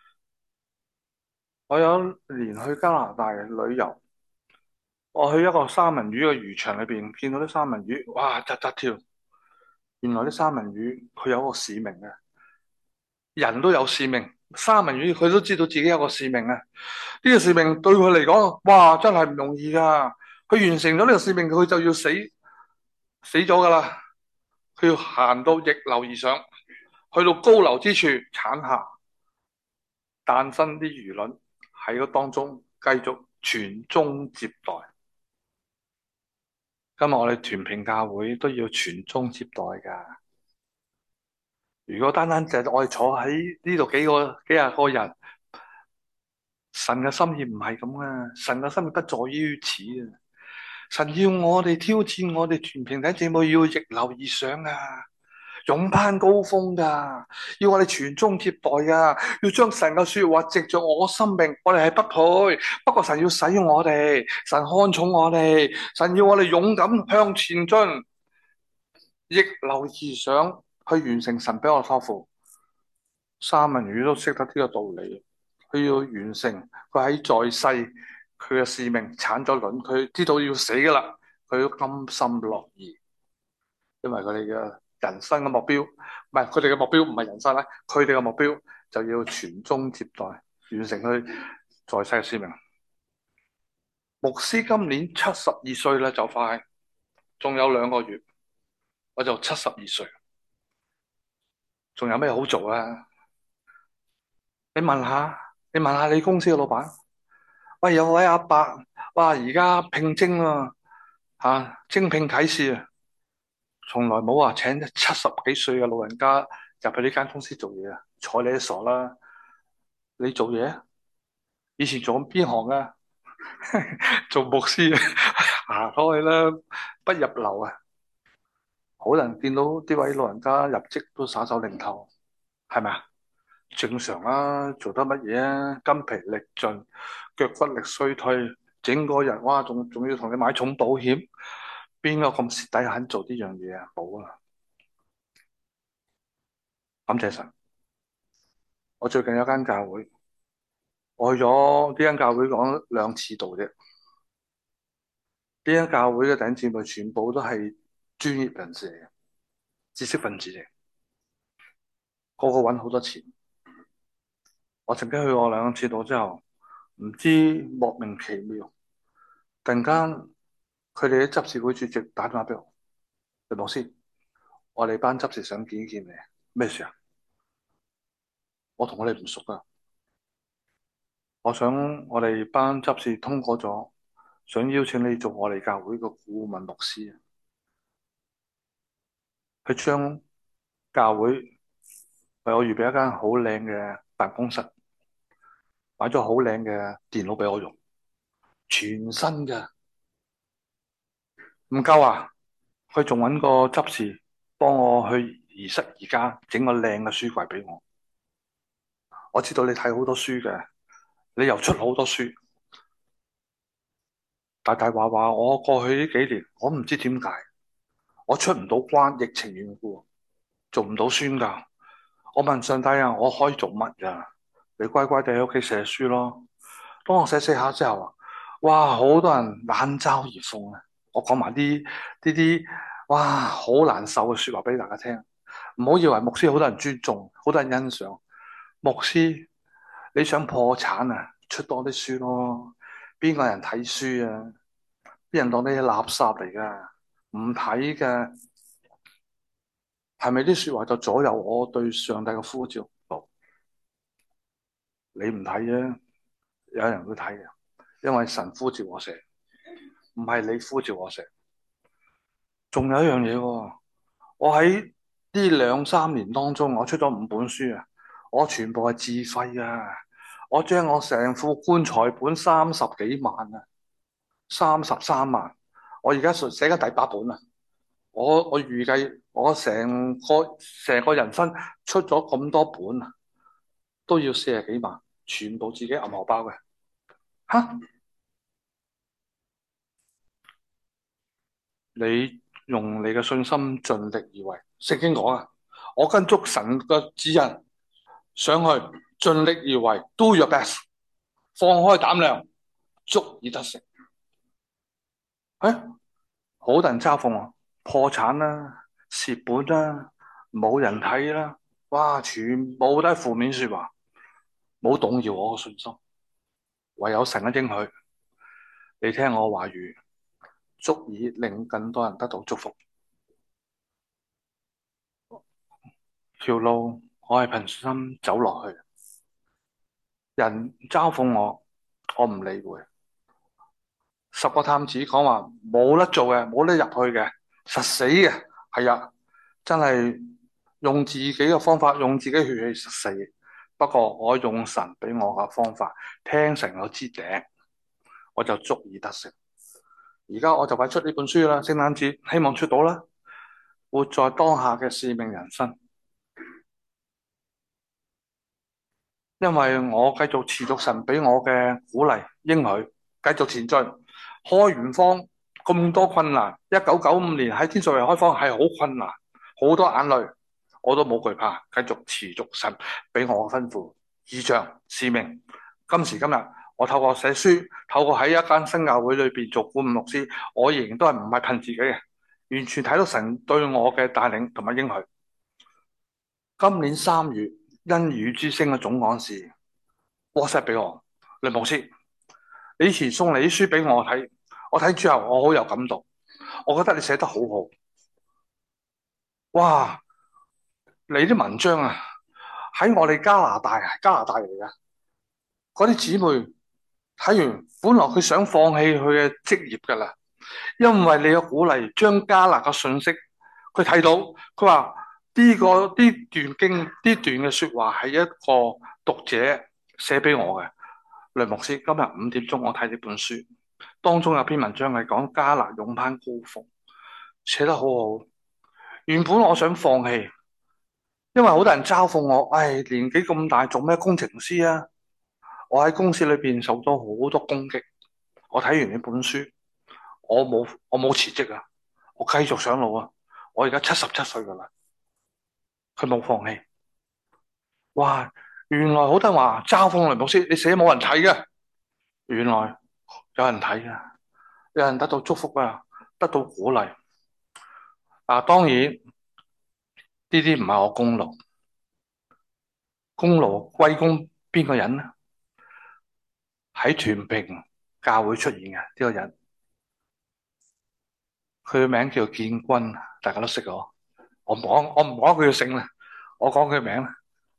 我有一年去加拿大旅遊，我去一個三文魚嘅漁場裏邊，見到啲三文魚，哇，扎扎跳。原來啲三文魚佢有個使命嘅，人都有使命，三文魚佢都知道自己有個使命啊！呢個使命對佢嚟講，哇，真係唔容易噶。佢完成咗呢個使命，佢就要死咗噶啦。佢要行到逆流而上，去到高樓之處產下，誕生啲魚卵喺個當中繼續傳宗接代。今日我哋團聘教會都要傳宗接代噶。如果單單就係我哋坐喺呢度幾廿個人，神嘅心意唔係咁啊！神嘅心意不在於此啊！神要我哋挑戰我哋團平弟兄姊妹要逆流而上啊，勇攀高峰噶，要我哋傳宗接代噶，要將神嘅說話藉着我嘅生命，我哋係不配，不過神要使用我哋，神看重我哋，神要我哋勇敢向前進，逆流而上去完成神俾我嘅託付。三文魚都識得呢個道理，佢要完成佢喺在世佢嘅使命，產咗卵，佢知道要死噶啦，佢都甘心樂意，因為佢哋嘅人生嘅目標，唔係佢哋嘅目標唔係人生咧，佢哋嘅目標就要傳宗接代，完成佢在世嘅使命。牧師今年72歲啦，就快，仲有2個月，我就72歲，仲有咩好做啊？你問下你公司嘅老闆，喂，有位阿伯，哇，而家聘徵啊，徵聘啟事啊，從來冇話請70幾歲嘅老人家入去呢間公司做嘢啊，睬你都傻啦！你做嘢，以前做邊行啊？做牧師啊，行開去啦，不入流啊！好多人見到呢位老人家入職都耍手擰頭，係咪啊？正常啦，做得乜嘢啊？筋疲力盡，腳骨力衰退，整個人哇，仲要同你買重保險，邊個咁蝕底肯做呢樣嘢啊？冇啊！感謝神，我最近有間教會，我去咗呢間教會講2次道啫。呢間教會嘅弟兄姊妹全部都係專業人士嚟嘅，知識分子嚟，個個搵好多錢。我曾經去過2次道之後，唔知莫名其妙，突然間佢哋啲執事會主席打電話俾我，李牧師，我哋班執事想見一見你，咩事啊？我同佢哋唔熟噶，我想我哋班執事通過咗，想邀請你做我哋教會個顧問牧師，去將教會為我預備一間好靚嘅辦公室，買咗好靚嘅電腦俾我用，全新嘅，唔夠啊！佢仲搵個執事幫我去宜室宜家整個靚嘅書櫃俾我。我知道你睇好多書嘅，你又出好多書，大大話話我過去呢幾年，我唔知點解我出唔到關，疫情緣故做唔到宣教， 我問上帝啊，我可以做乜呀？你乖乖地喺屋企寫書咯。當我寫下之後啊，哇，好多人冷嘲熱諷啊！我講埋啲哇好難受嘅說話俾大家聽。唔好以為牧師好多人尊重，好多人欣賞。牧師你想破產啊，出多啲書咯。邊個人睇書啊？啲人當你係垃圾嚟噶，唔睇嘅。係咪啲說話就左右我對上帝嘅呼召？冇，你唔睇啫，有人會睇嘅，因為神呼召我寫，唔係你呼召我寫。仲有一樣嘢喎，我喺呢兩三年當中，我出咗5本書啊，我全部係自費啊，我將我成副棺材本30幾萬啊，33萬，我而家寫緊第8本啊，我預計我成個人生出咗咁多本啊，都要40幾萬，全部自己揞荷包嘅。吓，你用你嘅信心盡力而為，聖經講啊，我跟足神嘅指引上去，盡力而為，do your best，放開膽量，足以得成。誒，好多人嘲諷我破產啦、蝕本啦、冇人睇啦，哇，全部都係負面說話，冇動搖我嘅信心。唯有神嘅應許，你聽我話語，足以令更多人得到祝福。條路我係憑信心走落去，人嘲諷我，我唔理會。10個探子講話冇得做嘅，冇得入去嘅，實死嘅。係啊，真係用自己嘅方法，用自己血氣實死。不過我用神俾我嘅方法，聽神我支頂，我就足以得勝。而家我就快出呢本書啦，聖誕節希望出到啦。活在當下嘅使命人生，因為我繼續持續神俾我嘅鼓勵應許，繼續前進。開完荒咁多困難，1995年喺天水圍開荒係好困難，好多眼淚，我都冇懼怕，繼續持續神俾我嘅吩咐、異象、使命。今時今日，我透過寫書，透過喺一間新教會裏邊做顧問牧師，我仍然都係唔係憑自己嘅，完全睇到神對我嘅帶領同埋應許。今年3月，恩雨之聲嘅總幹事 WhatsApp 俾我，梁牧師，你以前送你啲書俾我睇，我睇之後我好有感動，我覺得你寫得好好。哇！你啲文章啊，喺我哋加拿大嚟嘅嗰啲姊妹睇完，本來佢想放棄佢嘅職業噶啦，因為你嘅鼓勵，將加拿大嘅信息佢睇到，佢話呢段嘅說話係一個讀者寫俾我嘅。雷牧師，今日5點鐘我睇呢本書，當中有篇文章係講加拿勇攀高峰，寫得好好。原本我想放棄，因為好多人嘲諷我，唉，年紀咁大做咩工程師啊？我喺公司裏邊受到好多攻擊。我睇完呢本書，我冇辭職啊，我繼續上路啊。我而家77歲噶啦，佢冇放棄。哇！原來好多人話嘲諷雷牧師，你寫冇人睇嘅，原來有人睇嘅，有人得到祝福啊，得到鼓勵。啊，當然呢啲唔係我功勞，功勞歸功邊個人呢？喺屯平教會出現嘅呢個人，佢嘅名叫建軍，大家都識我。我唔講佢嘅姓啦，我講佢嘅名啦，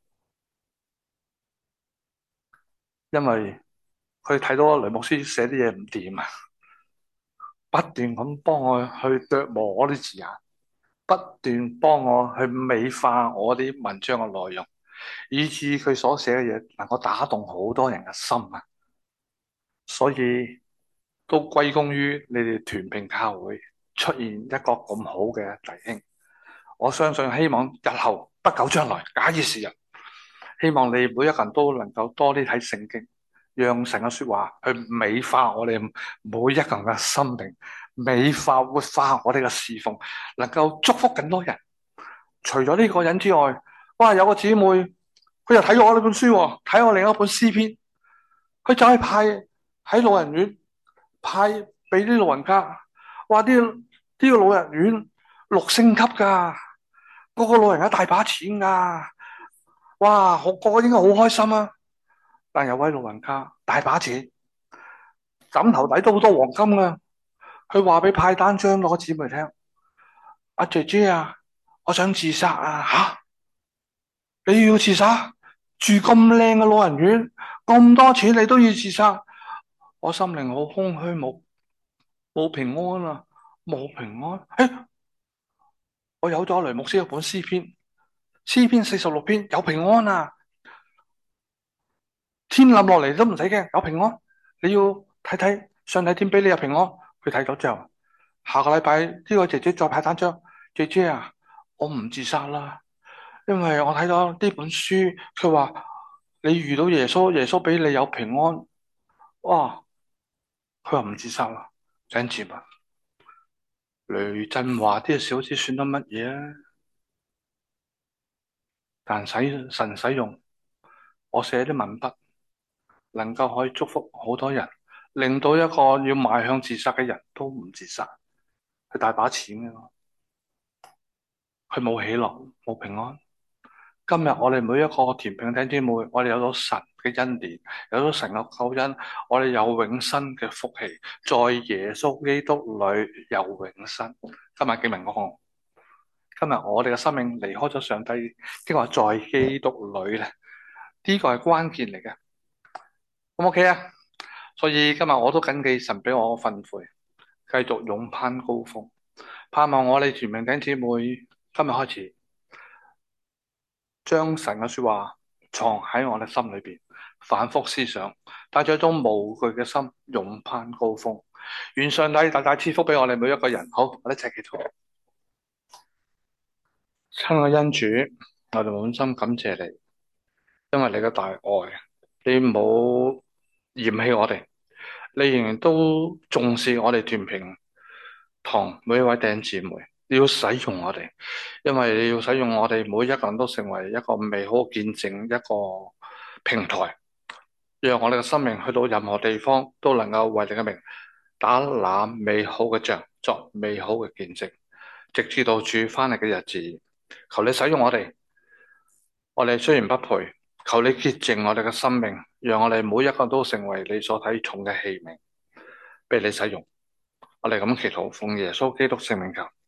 因為佢睇到雷牧師寫啲嘢唔掂啊，不斷咁幫我去琢磨我啲字眼，不斷幫我去美化我啲文章嘅內容，以致佢所寫嘅嘢能夠打動好多人嘅心啊！所以都歸功於你哋屯平教會出現一個咁好嘅弟兄。我相信希望日後不久將來，假以時日，希望你每一個人都能夠多啲睇聖經，讓神嘅說話去美化我哋每一個人嘅生命，美化活化我哋嘅侍奉，能夠祝福更多人。除咗呢個人之外， 哇！有個姊妹，佢又睇咗我呢本書喎，睇我另一本詩篇，佢就係派喺老人院派俾啲老人家。哇！呢個老人院6星級噶，嗰個老人家大把錢噶，哇！我個個應該好開心啊。但有位老人家大把錢，枕頭底都好多黃金啊。佢話俾派單張嗰個姊妹聽：阿姐姐啊，我想自殺啊！吓，你要自殺？住咁靚嘅老人院，咁多錢你都要自殺？我心靈好空虛，冇平安啊，冇平安。誒，我有咗雷牧師一本詩篇，詩篇46篇有平安啊！天冧落嚟都唔使驚，有平安。你要睇睇上帝點俾你有平安。佢睇咗之後，下個禮拜呢個姐姐再派單張，姐姐啊，我唔自殺啦，因為我睇咗呢本書，佢話你遇到耶穌，耶穌俾你有平安。哇！佢話唔自殺啦，想自問雷震華啲小子算得乜嘢啊？但神使用我寫啲文筆，能夠可以祝福好多人，令到一個要邁向自殺嘅人都唔自殺。佢大把錢嘅，佢冇喜樂，冇平安。今日我哋每一個甜品弟兄姊妹，我哋有咗神嘅恩典，有咗神嘅救恩，我哋有永生嘅福氣，在耶穌基督裏有永生。今日經文講講，今日我哋嘅生命離開咗上帝，即係話在基督裏咧，呢個係關鍵嚟嘅。咁 OK 啊？所以今日我都謹記神俾我嘅訓誨，繼續勇攀高峰，盼望我哋全名弟兄姊妹今日開始將神嘅說話藏喺我哋心裏邊，反覆思想，帶住一種無懼嘅心，勇攀高峰。願上帝大大賜福俾我哋每一個人。好，我哋一齊祈禱。親愛恩主，我哋滿心感謝你，因為你嘅大愛，你冇嫌棄我哋，你仍然都重視我哋團平堂每一位弟兄姊妹。你要使用我哋，因為你要使用我哋每一個人都成為一個美好嘅見證，一個平台，讓我哋嘅生命去到任何地方都能夠為你嘅名打那美好嘅仗，作美好嘅見證，直至到主翻嚟嘅日子。求你使用我哋，我哋雖然不配，求你潔淨我哋嘅生命，讓我哋每一個都成為你所睇重嘅器皿，被你使用。我哋咁祈禱，奉耶穌基督聖名求。